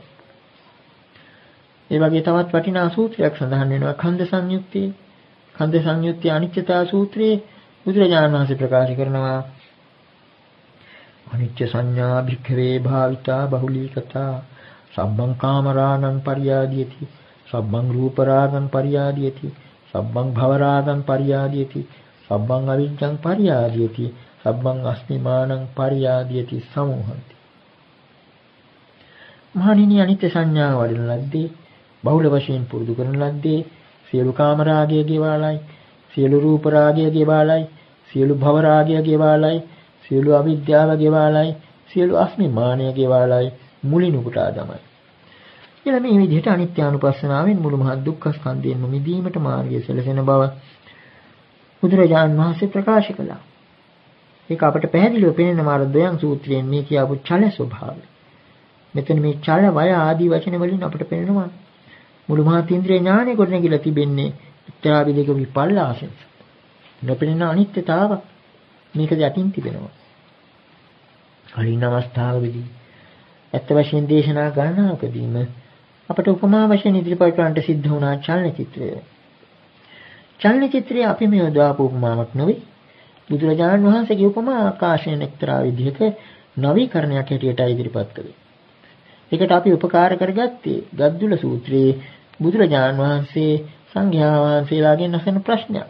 ඒ වගේ තවත් වටිනා සූත්‍රයක් සඳහන් වෙනවා ඛණ්ඩ සංයුත්තේ. ඛණ්ඩ සංයුත්තේ අනිත්‍යතා සූත්‍රයේ බුදුරජාණන් වහන්සේ ප්‍රකාශ කරනවා අනිත්‍ය සංඥා භික්ඛවේ භාවිතා බහුලීකතා සබ්බං කාමරාගං පරියාදීති සබ්බං රූපරාගං පරියාදීති සබ්බං භවරාගං පරියාදීති සබ්බං අවිජ්ජං පරියාදීති සබ්බං අස්මිමානං පරියාදීති සමෝහන්ති. මහණෙනි අනිත්‍ය සංඥාව වඩන ලද්දේ, බහුල වශයෙන් පුරුදු කරන ලද්දේ සියලු කාම රාගය ගෙවාලයි, සියලු රූප රාගය ගෙවාලයි, සියලු භව රාගය ගෙවාලයි, සියලු අවිද්‍යාව ගෙවාලයි, සියලු අස්මිමානය ගෙවාලයි මුලින් උපුටා දමයි. එළ මේ විදිහට අනිත්‍යානුපස්සනාවෙන් මුළු මහත් දුක්ඛ ස්කන්ධයෙන් මිදීමට මාර්ගය සැලසෙන බව බුදුරජාණන් වහන්සේ ප්‍රකාශ කළා. ඒක අපට පැහැදිලිව පෙනෙන මාර දයන් සූත්‍රයෙන් මේ කියපු චල ස්වභාවය. මෙතන මේ චල වය ආදී වචන වලින් අපට පෙනෙනවා මුළු මහත් ඉන්ද්‍රිය ඥානය කොට නැගිලා තිබෙන්නේ එක්තරා විදිහක විපල්ලාසෙන්. නොපෙනෙන අනිත්‍යතාවක් මේක යටින් තිබෙනවා. කලින් අවස්ථාවකදී ඇත්ත වශයෙන් දේශනා ගණනාවකදීම අපට උපමා වශයෙන් ඉදිරිපත් කරන්නට සිද්ධ වුණා චලන චිත්‍රය. චලන චිත්‍රය අපි මේ යොදාපු උපමාවක් නෙවෙයි. බුදුරජාණන් වහන්සේගේ උපමා ආකාශයෙන් එක්තරා විදිහක නවීකරණයක් හැටියට ඉදිරිපත් කළේ. ඒකට අපි උපකාර කරගත්තේ ගද්දුල සූත්‍රයේ බුදුරජාණන් වහන්සේ සංඝයා වහන්සේලාගෙන් අසන ප්‍රශ්නයක්.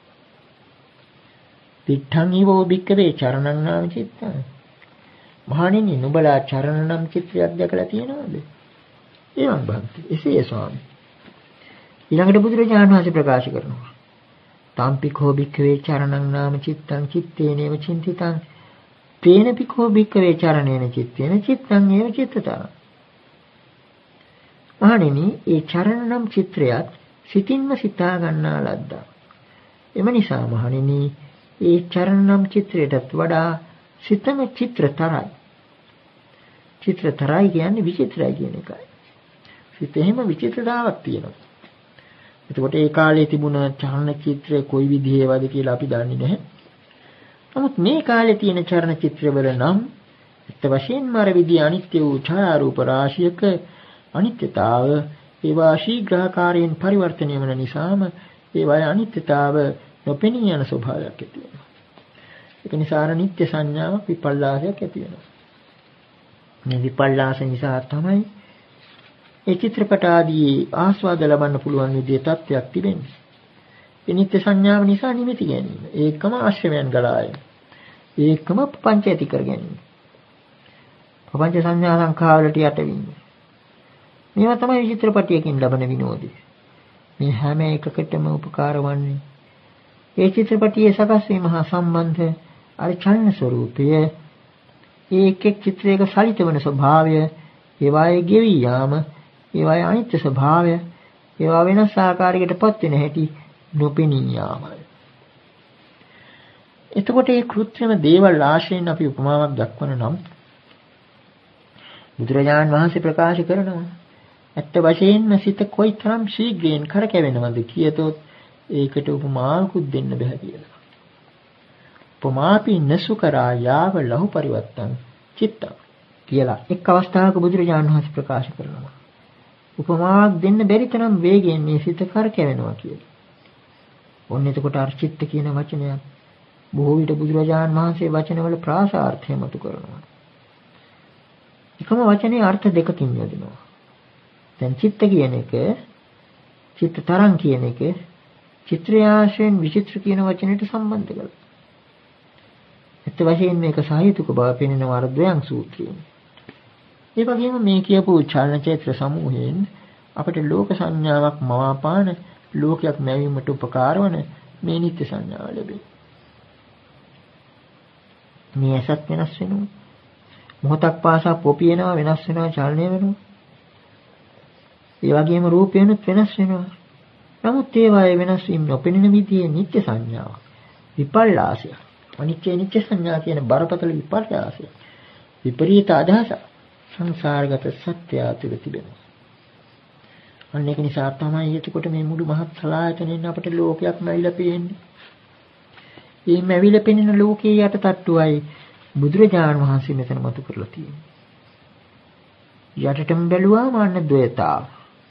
පිට්ඨං ඊවෝ භික්කවේ චරණං නාම චිත්තං. මහණෙනි නුඹලා චරණ නම් චිත්‍රයක් දැකලා තියෙනවද? එවං භක්ති. එසේ ස්වාමී. ඊළඟට බුදුරජාණන් වහන්සේ ප්‍රකාශ කරනවා. තාම්පිකෝ භික්කවේ චරණං නාම චිත්තං චිත්තේනේව චින්තිතං තේන පිකෝ භික්කවේ චරණේන චිත්තේන චිත්තං ඒව චිත්තතං. මහණෙනි ඒ චරණ නම් චිත්‍රයත් සිතින්ම සිතා ගන්නා ලද්දා. එම නිසා මහණෙනි ඒ චරණ නම් චිත්‍රයටත් වඩා සිතම චිත්‍රතරයි. චිත්‍රතරයි කියන්නේ විචිත්‍රයි කියන එකයි. සිතෙහිම විචිත්‍රතාවක් තියෙනවා. එතකොට ඒ කාලේ තිබුණ චලන චිත්‍ර කොයි විදිහේවද කියලා අපි දන්නේ නැහැ. නමුත් මේ කාලේ තියෙන චලන චිත්‍රවල නම් ඇත්ත වශයෙන්ම අර විදිහ අනිත්‍ය වූ ඡායාරූප රාශියක අනිත්‍යතාව ඒවා ශීඝ්‍රාකාරයෙන් පරිවර්තනය වන නිසාම ඒවායේ අනිත්‍යතාව නොපෙනී යන ස්වභාවයක් ඇති වෙනවා. ඒක නිසා අනිත්‍ය සංඥාවක් විපල්ලාසයක් ඇති වෙනවා. මේ විපල්ලාස නිසා තමයි ඒ චිත්‍රපට ආදී ආස්වාද ලබන්න පුළුවන් විදිහේ තත්ත්වයක් තිබෙන්නේ. ඒ නිත්‍ය සංඥාව නිසා නිමිති ගැනීම. ඒකම ආශ්‍රවයන් ගලාය. ඒකම පංච ඇති කර ගැනීම. පංච සංඥා සංඛාවලට යටවීම. මේවා තමයි චිත්‍රපටයකින් ලබන විනෝදය. මේ හැම එකකටම උපකාර වන්නේ ඒ චිත්‍රපටයේ සකස් වීම හා සම්බන්ධ අර චලන ස්වરૂපය, ඒ එක් එක් චිත්‍රයක සලිත වන ස්වභාවය, ඒවායේ ගෙවි යාම, ඒවායේ අනිත්‍ය ස්වභාවය, ඒවා වෙනස් ආකාරයකටපත් වෙන හැටි නොපෙනී යාමයි. එතකොට මේ කෘත්‍රිම දේවල් ආශ්‍රයෙන් අපි උපමාවක් දක්වන නම් බුදුරජාණන් වහන්සේ ප්‍රකාශ කරනවා ඇත්ත වශයෙන්ම සිත කොයිතරම් ශීඝ්‍රයෙන් කරකැවෙනවද කියතොත් ඒකට උපමාවකුත් දෙන්න බෑ කියලා. උපමාපි නසුකරා යාව ලහු පරිවත්තං චිත්ත කියලා එක් අවස්ථාවක බුදුරජාණන් වහන්සේ ප්‍රකාශ කරනවා. උපමාවක් දෙන්න බැරි තරම් වේගයෙන් මේ සිත කරකැවෙනවා කියලා. ඔන්න එතකොට අර්චිත්ත කියන වචනය බොහෝ විට බුදුරජාණන් වහන්සේ වචනවල ප්‍රාසාර්ථය මතු කරනවා. එකම වචනේ අර්ථ දෙකකින් යොදනවා. දැන් චිත්ත කියන එක, චිත්ත තරං කියන එක චිත්‍රයාශයෙන් විචිත්‍ර කියන වචනයට සම්බන්ධ කරලා. ඒත් වශයෙන් මේක සාහිතික බව පෙන්වනවා අර ද්වයං සූත්‍රයෙන්. ඒ වගේම මේ කියපු චලනචෛත්‍ර සමූහයෙන් අපිට ලෝක සංඥාවක් මවාපාන ලෝකයක් නැවීමට උපකාර වන මේ නිත්‍ය සංඥාව ලැබේ. මේ ඇසත් වෙනස් වෙනවා. මොහොතක් පාසා පොපියනවා වෙනස් වෙනවා චලනය වෙනවා. ඒ වගේම රූපයනොත් වෙනස් වෙනවා. නමුත් ඒවායේ වෙනස් වීම නොපෙනෙන විදිහේ නිත්‍ය සංඥාවක්. විපල්ලාසය. අනිත්‍ය නිත්‍ය සංඥා කියන බරපතල විපර්යාසය. විපරීත අදහස සංසාරගත සත්‍ය තුළ තිබෙනවා. අන්න ඒක නිසා තමයි එතකොට මේ මුළු මහත් සලආයතනෙන් අපට ලෝකයක් නැවිලා පේන්නේ. මේ නැවිලා පෙනෙන ලෝකයේ යට තට්ටුවයි බුදුරජාණන් වහන්සේ මෙතන මතු කරලා තියෙන්නේ. යටටම බැලුවාම අන්න ද්වේතාව.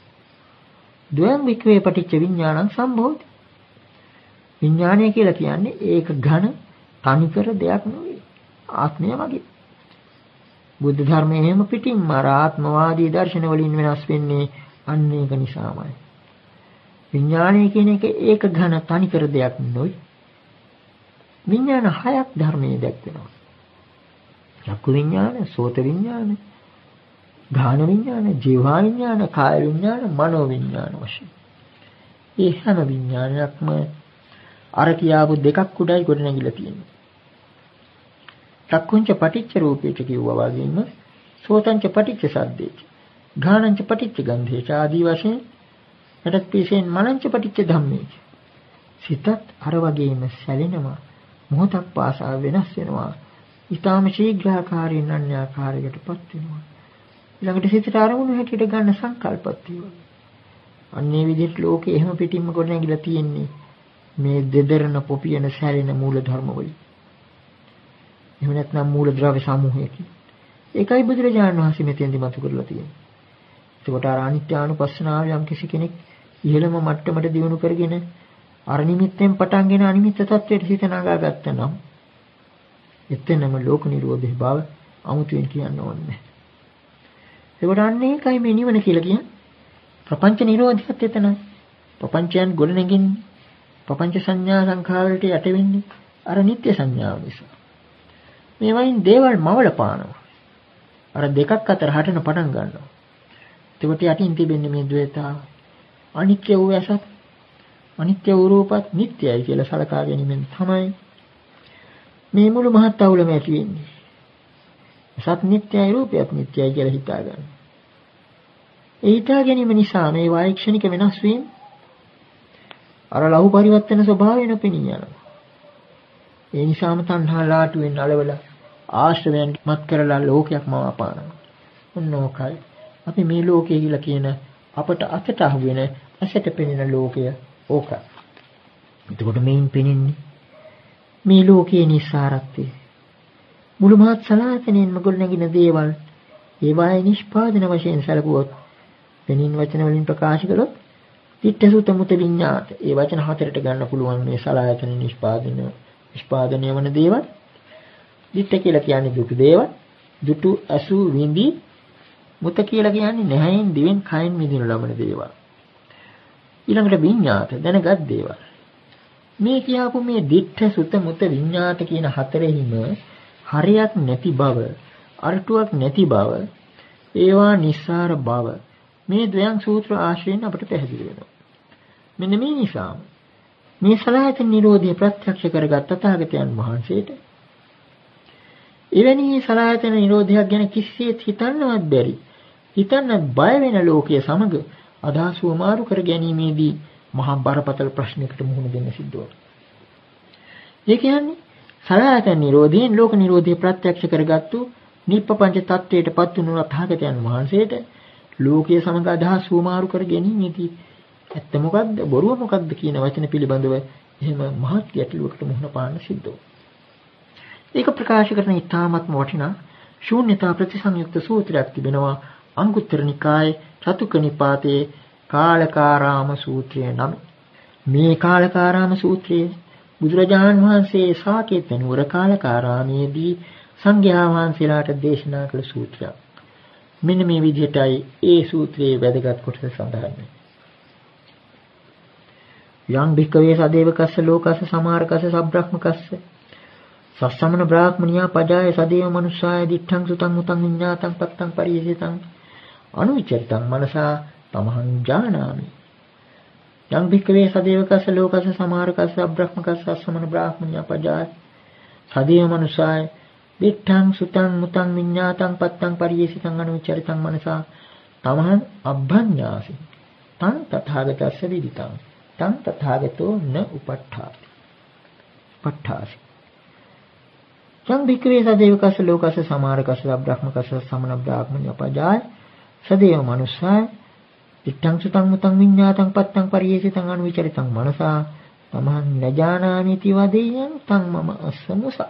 ද්වයං වික්‍රේ පටිච්ච විඥානං සම්භෝධි. විඥානය කියලා කියන්නේ ඒක ඝන තනිකර දෙයක් නෙවෙයි. ආත්මය වගේ. බුද්ධ ධර්මයේ හැම පිටින්ම ආත්මවාදී දර්ශන වලින් වෙනස් වෙන්නේ අන්න ඒක නිසාමයි. විඥානය කියන එක ඒක ඝන තනිකර දෙයක් නෙවෙයි. විඥාන හයක් ධර්මයේ දැක්වෙනවා. චක්කු විඥාන, සෝත විඥාන, ගාන විඥාන, ජීවා විඥාන, කාය විඥාන, මනෝ විඥාන වශයෙන්. මේ හැම විඥානයක්ම අර කියාපු දෙකක් උඩයි ගොඩනැගිලා තියෙන්නේ. චක්කුංච පටිච්ච රූපේච කිව්වා වගේම සෝතංච පටිච්ච සද්දේච, ගානංච පටිච්ච ගන්ධේච ආදී වශයෙන් යටත් පිසෙන් මනංච පටිච්ච ධම්මේච. සිතත් අර වගේම සැලෙනවා, මොහොතක් පාසා වෙනස් වෙනවා, ඊටාම ශීඝ්‍රාකාරයෙන් අන්‍යාකාරයකටපත් වෙනවා. ඊළඟට සිතට අරමුණු හැටියට ගන්න සංකල්පත් තියෙනවා. අන්නේ විදිහට ලෝකේ එහෙම පිටින්ම ගොඩනැගිලා තියෙන්නේ මේ දෙදරන පොපියන සැලෙන මූල ධර්ම වලින්. එහෙම නැත්නම් මූල ද්‍රව්‍ය සමූහයකින්. ඒකයි බුදුරජාණන් වහන්සේ මෙතෙන්දි මතු කරලා තියෙන්නේ. ඒකට අර අනිත්‍යානුපස්සනාව යම් කිසි කෙනෙක් ඉහළම මට්ටමට දියුණු කරගෙන අර නිමිත්තෙන් පටන්ගෙන අනිමිත්ත තත්වයට හිත නගා ගත්තනම් එතනම ලෝක නිරෝධේ බව අමුතුවෙන් කියන්න ඕනේ. ඒකට අන්නේ ඒකයි මේ නිවන කියලා කියන්නේ. ප්‍රපංච නිරෝධයත් එතනයි. ප්‍රපංචයන් ගොඩනගින්නේ ප්‍රපංච සංඥා සංඛාර වලට යට වෙන්නේ අර නිත්‍ය සංඥාව නිසා. මේ වයින් දේවල් මවල පානවා. අර දෙකක් අතර හටන පටන් ගන්නවා. එතකොට යටින් තිබෙන්නේ මේ ද්වේතාව. අනිත්‍ය වූ ඇසත් අනිත්‍ය වූ රූපත් නිට්ටයයි කියලා සලකා ගැනීමෙන් තමයි මේ මුළු මහත් අවුලම ඇති වෙන්නේ. සත් නිට්ටයයි රූපයත් නිට්ටයයි කියලා හිතා ගන්න. ඒ හිතා ගැනීම නිසා මේ වායක්ෂණික වෙනස් වීම අර ලහු පරිවර්තන ස්වභාවය නොපෙනී යනවා. ඒ නිසාම තණ්හා ලාටුවෙන් අලවල ආශ්‍රවයන් මත් කරලා ලෝකයක්ම අපානවා. මොනෝකයි අපි මේ ලෝකය කියලා කියන අපට අතට අහු වෙන ඇසට පෙනෙන ලෝකය ඕකයි. එතකොට මේන් පෙනෙන්නේ මේ ලෝකයේ නිස්සාරත්වය. මුළු මහත් සලආයතනෙන්ම ගොඩනැගෙන දේවල් ඒවායේ නිෂ්පාදන වශයෙන් සැලකුවොත් වෙනින් වචන වලින් ප්‍රකාශ කළොත් ditta sutta muta විඤ්ඤාත ඒ වචන හතරට ගන්න පුළුවන් මේ සලආයතන නිෂ්පාදන නිෂ්පාදනය වන දේවල්. ditta කියලා කියන්නේ දුටු දේවල්, දුටු අසු විඳි, මුත කියලා කියන්නේ නැහැයින් දිවෙන් කයින් විඳින ලබන දේවල්. ඊළඟට විඤ්ඤාත දැනගත් දේවල්. මේ කියාපු මේ ditta sutta muta විඤ්ඤාත කියන හතරෙහිම හරියක් නැති බව, අරටුවක් නැති බව, ඒවා නිස්සාර බව මේ ද්වයං සූත්‍ර ආශ්‍රයෙන් අපට පැහැදිලි වෙනවා. මෙන්න මේ නිසා මේ සලආයතන නිරෝධය ප්‍රත්‍යක්ෂ කරගත් තථාගතයන් වහන්සේට එවැනි සලආයතන නිරෝධයක් ගැන කිසිසේත් හිතන්නවත් බැරි, හිතන්නත් බය වෙන ලෝකයේ සමග අදහස් වමාරු කර ගැනීමේදී මහා බරපතල ප්‍රශ්නයකට මුහුණ දෙන්න සිද්ධ වුණා. ඒ කියන්නේ සලආයතන නිරෝධයෙන් ලෝක නිරෝධය ප්‍රත්‍යක්ෂ කරගත්තු නිප්පංච තත්වයටපත් වුණු තථාගතයන් වහන්සේට ලෝකයේ සමග අදහස් සූමාරු කර ගැනීමේදී ඇත්ත මොකද්ද බොරුව මොකද්ද කියන වචන පිළිබඳව එහෙම මහත් ගැටලුවකට මුහුණ පාන්න සිද්ධ වුණා. ඒක ප්‍රකාශ කරන ඉතාමත්ම වටිනා ශූන්‍යතා ප්‍රතිසංයුක්ත සූත්‍රයක් තිබෙනවා අංගුත්තර නිකායේ චතුක්ක නිපාතයේ කාලකාරාම සූත්‍රය නම්. මේ කාලකාරාම සූත්‍රයේ බුදුරජාණන් වහන්සේ සාකේත නුවර කාලකාරාමේදී සංඝයා වහන්සේලාට දේශනා කළ සූත්‍රයක්. මෙන්න මේ විදිහටයි ඒ සූත්‍රයේ වැදගත් කොටස සඳහන් වෙන්නේ. යං භික්ඛවේ සදේවකස්ස ලෝකස්ස සමාරකස්ස සබ්‍රහ්මකස්ස සස්සමන බ්‍රාහ්මනියා පජාය සදේව මනුස්සාය දිඨං සුතං මුතං විඤ්ඤාතං පත්තං පරියසිතං අනුචරිතං මනසා තමහං ජානාමි. යං භික්ඛවේ සදේවකස්ස ලෝකස්ස සමාරකස්ස සබ්‍රහ්මකස්ස සස්සමන බ්‍රාහ්මනියා පජාය සදේව මනුස්සාය දිඨං සුතං මුතං විඤ්ඤාතං පත්තං පරියසිතං අනුචරිතං මනසා තමහං අබ්බඤ්ඤාසි තං තථාගතස්ස විදිතං තං තථාගතෝ න උපට්ඨාති පට්ඨාසි. යං භික්ඛවේ සදේවකස්ස ලෝකස්ස සමාරකස්ස සබ්‍රහ්මකස්ස සමන බ්‍රාහ්මණ්‍ය පජාය සදේව මනුස්සාය දිත්තං සුතං මුතං විඤ්ඤාතං පත්තං පරියේසිතං අනුවිචරිතං මනසා තමහං නජානාමිති වදෙයං තං මම අස්සමුසා.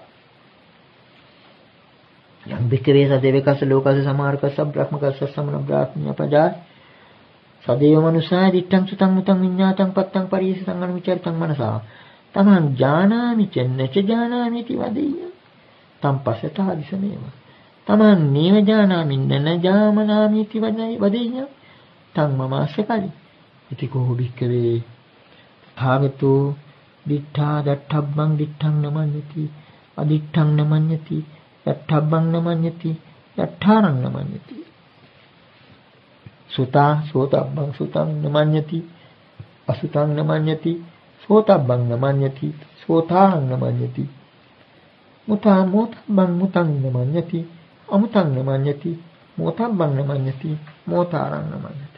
යං භික්ඛවේ සදේවකස්ස ලෝකස්ස සමාරකස්ස සබ්‍රහ්මකස්ස සමන බ්‍රාහ්මණ්‍ය පජාය සදේව මනුස්සාය දිත්තං සුතං මුතං විඤ්ඤාතං පත්තං පරියේසිතං අනුවිචරිතං මනසා තමහං ජානාමි චන්නච ජානාමිති වදෙයං තම් පසතා දිසමේව තමන් නේව ජානාමි නන ජාමනාමිති වදෙය්‍ය තං මම අස්සකලි ඉති කෝ භික්ඛවේ භාගතෝ දිඨා දට්ඨබ්බං දිඨං නමඤ්ඤති අදිඨං නමඤ්ඤති දට්ඨබ්බං නමඤ්ඤති දට්ඨාරං නමඤ්ඤති සුතා සෝතබ්බං සුතං නමඤ්ඤති අසුතං නමඤ්ඤති සෝතබ්බං නමඤ්ඤති සෝතාරං නමඤ්ඤති මුතා මොතබ්බං මුතං නමඤ්ඤති අමුතං නමඤ්ඤති මොතබ්බං නමඤ්ඤති මොතාරං නමඤ්ඤති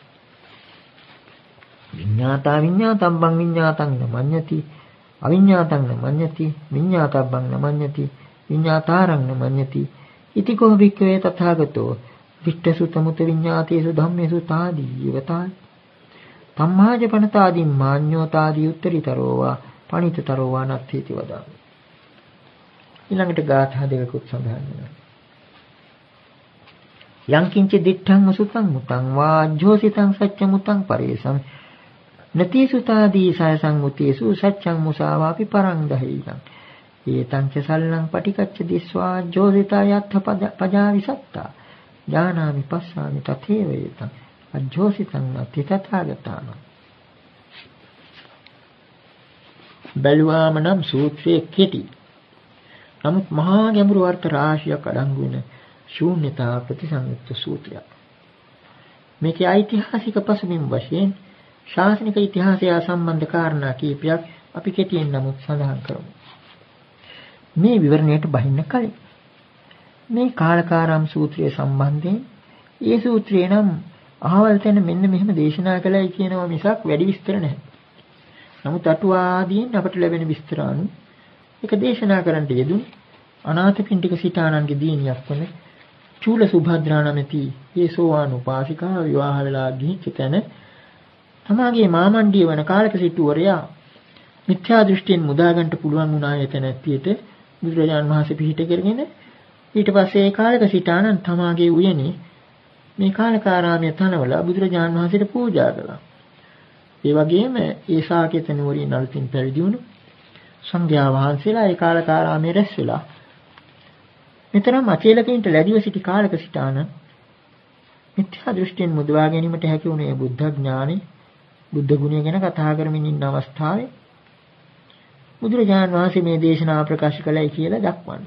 විඤ්ඤාතා විඤ්ඤාතබ්බං විඤ්ඤාතං නමඤ්ඤති අවිඤ්ඤාතං නමඤ්ඤති විඤ්ඤාතබ්බං නමඤ්ඤති විඤ්ඤාතාරං නමඤ්ඤති ඉති කෝ භික්ඛවේ තථාගතෝ විට්ඨසුතමුත විඤ්ඤාතේසු ධම්මේසු තාදී යවතා තම්මාජ පනතාදී මාඤ්ඤෝ තාදී උත්තරීතරෝ වා පණිතතරෝ වා නත්ථීති වදාමි. ඊළඟට ගාථා දෙකකුත් සඳහන් වෙනවා. යං කිංච දිත්තං මුසුතං මුතං වාජ්ජෝසිතං සච්ච මුතං පරේසං නති සුතාදී සයසං උතේසු සච්ඡං මුසාවාපි පරං දහීයං ඒතං ච සල්ලං පටිකච්ච දිස්වා ජෝසිතා යත්ථ පජා විසත්තා ඥානාමි පස්සාමි තතේව ඒතං අජ්ජෝසිතං අති තථාගතාන. බැලුවාම නම් සූත්‍රයේ කෙටි නමුත් මහා ගැඹුරු අර්ථ රාශියක් අඩංගු වෙන ශූන්‍යතා ප්‍රතිසංයුක්ත සූත්‍රයක්. මේකේ ඓතිහාසික පසුබිම් වශයෙන් ශාසනික ඉතිහාසය සම්බන්ධ කාරණා කීපයක් අපි කෙටියෙන් නමුත් සඳහන් කරමු. මේ විවරණයට බහින්න කලින් මේ කාලකාරාම සූත්‍රය සම්බන්ධයෙන් ඒ සූත්‍රේ නම් අහවල් තැන මෙන්න මෙහෙම දේශනා කළයි කියනවා මිසක් වැඩි විස්තර නැහැ. නමුත් අටුවාදීන් අපට ලැබෙන විස්තර අනුව ඒක දේශනා කරන්නට යෙදුණු අනාථපිණ්ඩික සිතානන්ගේ දිනියක් වන චූල සුභද්‍රා නැමැති ඒ සෝවාන් උපාසිකා විවාහ වෙලා ගිහිච්ච තැන තමාගේ මාමණ්ඩිය වන කාලක සිටුවරයා මිත්‍යා දෘෂ්ටියෙන් මුදා ගන්නට පුළුවන් වුණා යතන ඇත්තියට බුදුරජාණන් වහන්සේ පිහිට කරගෙන ඊට පස්සේ ඒ කාලක සිතානන් තමාගේ උයනේ මේ කාලකාරාමයේ තනවල බුදුරජාණන් වහන්සේට පූජා කළා. ඒ වගේම ඒ සාකේත නුවරින් අලුතින් පැවිදි වුණු සංඝයා වහන්සේලා ඒ කාලකාරාමයේ රැස් වෙලා මෙතරම් අචේලකින්ට ලැබිව සිටි කාලක සිටාන මිත්‍යා දෘෂ්ටියෙන් මුදවා ගැනීමට හැකි වුණේ බුද්ධ ඥානෙ බුද්ධ ගුණය ගැන කතා කරමින් ඉන්න අවස්ථාවේ බුදුරජාණන් වහන්සේ මේ දේශනාව ප්‍රකාශ කළයි කියලා දක්වන්නේ.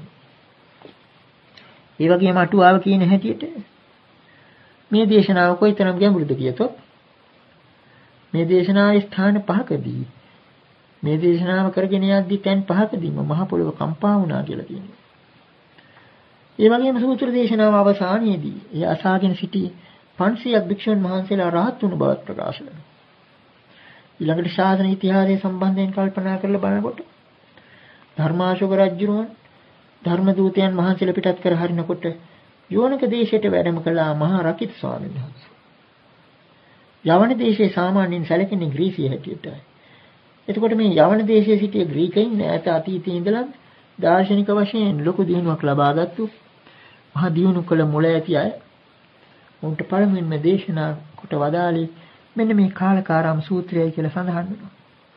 ඒ වගේම අටුවාව කියන හැටියට මේ දේශනාව කොයිතරම් ගැඹුරුද කියතොත් මේ දේශනාවේ ස්ථාන පහකදී මේ දේශනාව කරගෙන යද්දී තැන් පහකදීම මහ පොළොව කම්පා වුණා කියලා කියනවා. ඒ වගේම සූත්‍ර දේශනාව අවසානයේදී ඒ අසාගෙන සිටි පන්සියයක් භික්ෂුන් වහන්සේලා රහත් වුණු බවත් ප්‍රකාශ කරනවා. ඊළඟට ශාසන ඉතිහාසය සම්බන්ධයෙන් කල්පනා කරලා බලනකොට ධර්මාශෝක රජුරුවන් ධර්ම දූතයන් වහන්සේලා පිටත් කර හරිනකොට යෝනික දේශයට වැඩම කළා මහා රකිත ස්වාමීන් වහන්සේ. යවන දේශයේ සාමාන්‍යයෙන් සැලකෙන්නේ ග්‍රීසිය හැටියටයි. එතකොට මේ යවන දේශයේ සිටිය ග්‍රීකයින් ඈත අතීතයේ ඉඳලා දාර්ශනික වශයෙන් ලොකු දියුණුවක් ලබාගත්තු මහා දියුණු කළ මුල ඇති අය උන්ට පළමුවෙන්ම දේශනා කොට වදාළේ මෙන්න මේ කාලකාරාම සූත්‍රයයි කියලා සඳහන් වෙනවා.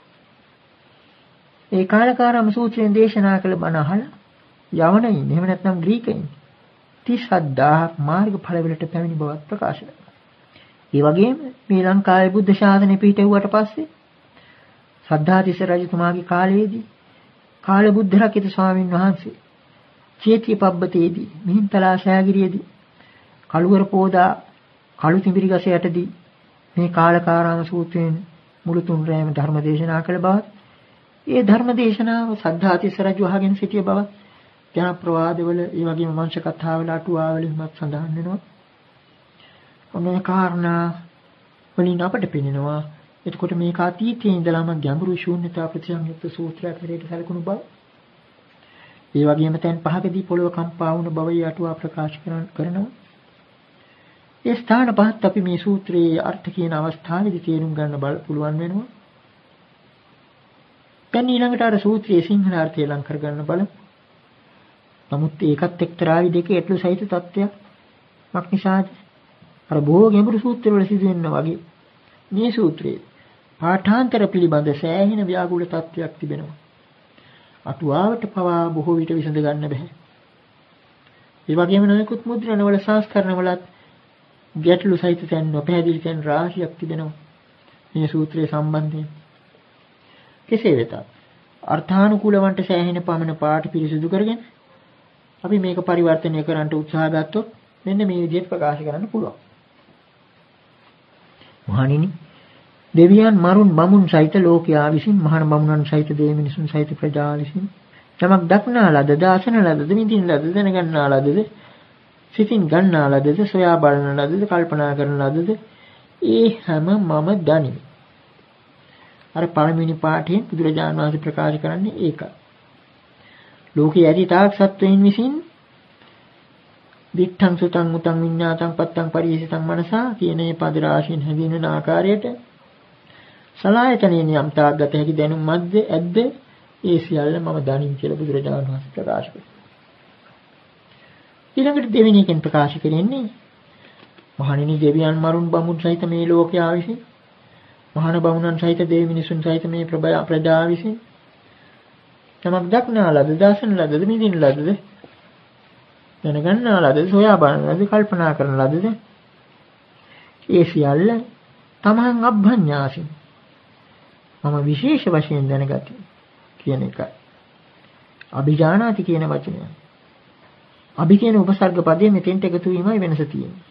ඒ කාලකාරාම සූත්‍රයෙන් දේශනා කළ බණ අහලා යවනයින් එහෙම නැත්නම් ග්‍රීකයින් තිස් හදාහක් මාර්ගඵල වලට පැමිණි බවත් ප්‍රකාශ කරනවා. ඒ වගේම මේ ලංකාවේ බුද්ධ ශාසනය පිහිටුවාට පස්සේ සද්ධාතිස්ස රජතුමාගේ කාලයේදී කාලබුද්ධ රකිත ස්වාමීන් වහන්සේ චේතිය පබ්බතේදී මිහින්තලා සෑගිරියේදී කළුවර පෝදා කළු තිඹිරි ගස යටදී මේ කාලකාරාම සූත්‍රයෙන් මුළු තුන් රැයම ධර්ම දේශනා කළ බවත් ඒ ධර්ම දේශනාව සද්ධාතිස්ස රජු අහගෙන සිටිය බවත් ජන ප්‍රවාදවල ඒ වගේම වංශ කතාවල අටුවාවල හිමත් සඳහන් වෙනවා. ඔන්නේ කාරණා වලින් අපට පෙනෙනවා එතකොට මේක අතීතයේ ඉඳලාම ගැඹුරු ශූන්‍යතා ප්‍රතිසංයුක්ත සූත්‍රයක් හැටියට සැලකුණු බව. ඒ වගේම තැන් පහකදී පොළව කම්පා වුණ බව යටුවා ප්‍රකාශ කරනවා. ඒ ස්ථාන පහත් අපි මේ සූත්‍රයේ අර්ථ කියන අවස්ථාවේදී තේරුම් ගන්න බල පුළුවන් වෙනවා. දැන් ඊළඟට අර සූත්‍රයේ සිංහල අර්ථය ලං කර ගන්න බලමු. නමුත් ඒකත් එක්තරා විදිහක ඇටළු සහිත තත්ත්වයක්. මක්නිසාද? අර බොහෝ ගැඹුරු සූත්‍රවල සිදුවෙනා වගේ මේ සූත්‍රයේ පාඨාන්තර පිළිබඳ සෑහෙන ව්‍යාකූල තත්ත්වයක් තිබෙනවා. අටුවාවට පවා බොහෝ විට විසඳ ගන්න බෑ. ඒ වගේම නොයෙකුත් මුද්‍රණවල සංස්කරණවලත් ගැටළු සහිත තැන් නොපැහැදිලි තැන් රාශියක් තිබෙනවා මේ සූත්‍රයේ සම්බන්ධයෙන්. කෙසේ වෙතත් අර්ථානුකූල වන්ට සෑහෙන පමණ පාඨ පිරිසුදු කරගෙන අපි මේක පරිවර්තනය කරන්න උත්සාහ ගත්තොත් මෙන්න මේ විදිහට ප්‍රකාශ කරන්න පුළුවන්. මහණෙනි දෙවියන් මරුන් බමුණු සහිත ලෝකයා විසින් මහාන බමුණන් සහිත දෙවි මිනිසුන් සහිත ප්‍රජා විසින් යමක් දක්නා ලද දාසන ලදද විඳින ලද දැනගන්නා ලදද සිතින් ගන්නා ලදද සොයා බලන ලදද කල්පනා කරන ලදද ඒ හැම මම දනිමි. අර පළවෙනි පාඨයෙන් බුදුරජාණන් වහන්සේ ප්‍රකාශ කරන්නේ ඒකයි. ලෝකයේ ඇති තාක් සත්වයින් විසින් දිත්තං සුතං මුතං විඤ්ඤාතං පත්තං පරිහිතං මනසා කියන මේ පද රාශියෙන් හැදින්වෙන ආකාරයට සලායතනෙන් යම් තාක් ගත හැකි දැනුම් මැද්ද ඇද්ද ඒ සියල්ල මම දනිමි කියලා බුදුරජාණන් වහන්සේ ප්‍රකාශ කළා. ඊළඟට දෙවෙනි එකෙන් ප්‍රකාශ කරන්නේ මහණෙනි දෙවියන් මරුන් බමුණු සහිත මේ ලෝකයා විසින් මහාන බමුණන් සහිත දෙවි මිනිසුන් සහිත මේ ප්‍රජා විසින් යමක් දක්නා ලද දාසන ලදද මිදින ලදද දැනගන්නා ලදද සොයා බලන ලදද කල්පනා කරන ලදද ඒ සියල්ල තමන් අභ්ඥාසින් මම විශේෂ වශයෙන් දැනගති කියන එකයි. අභිජානාති කියන වචනය. අභි කියන උපසර්ග පදයේ මෙතෙන්ට එකතු වීමයි වෙනස තියෙන්නේ.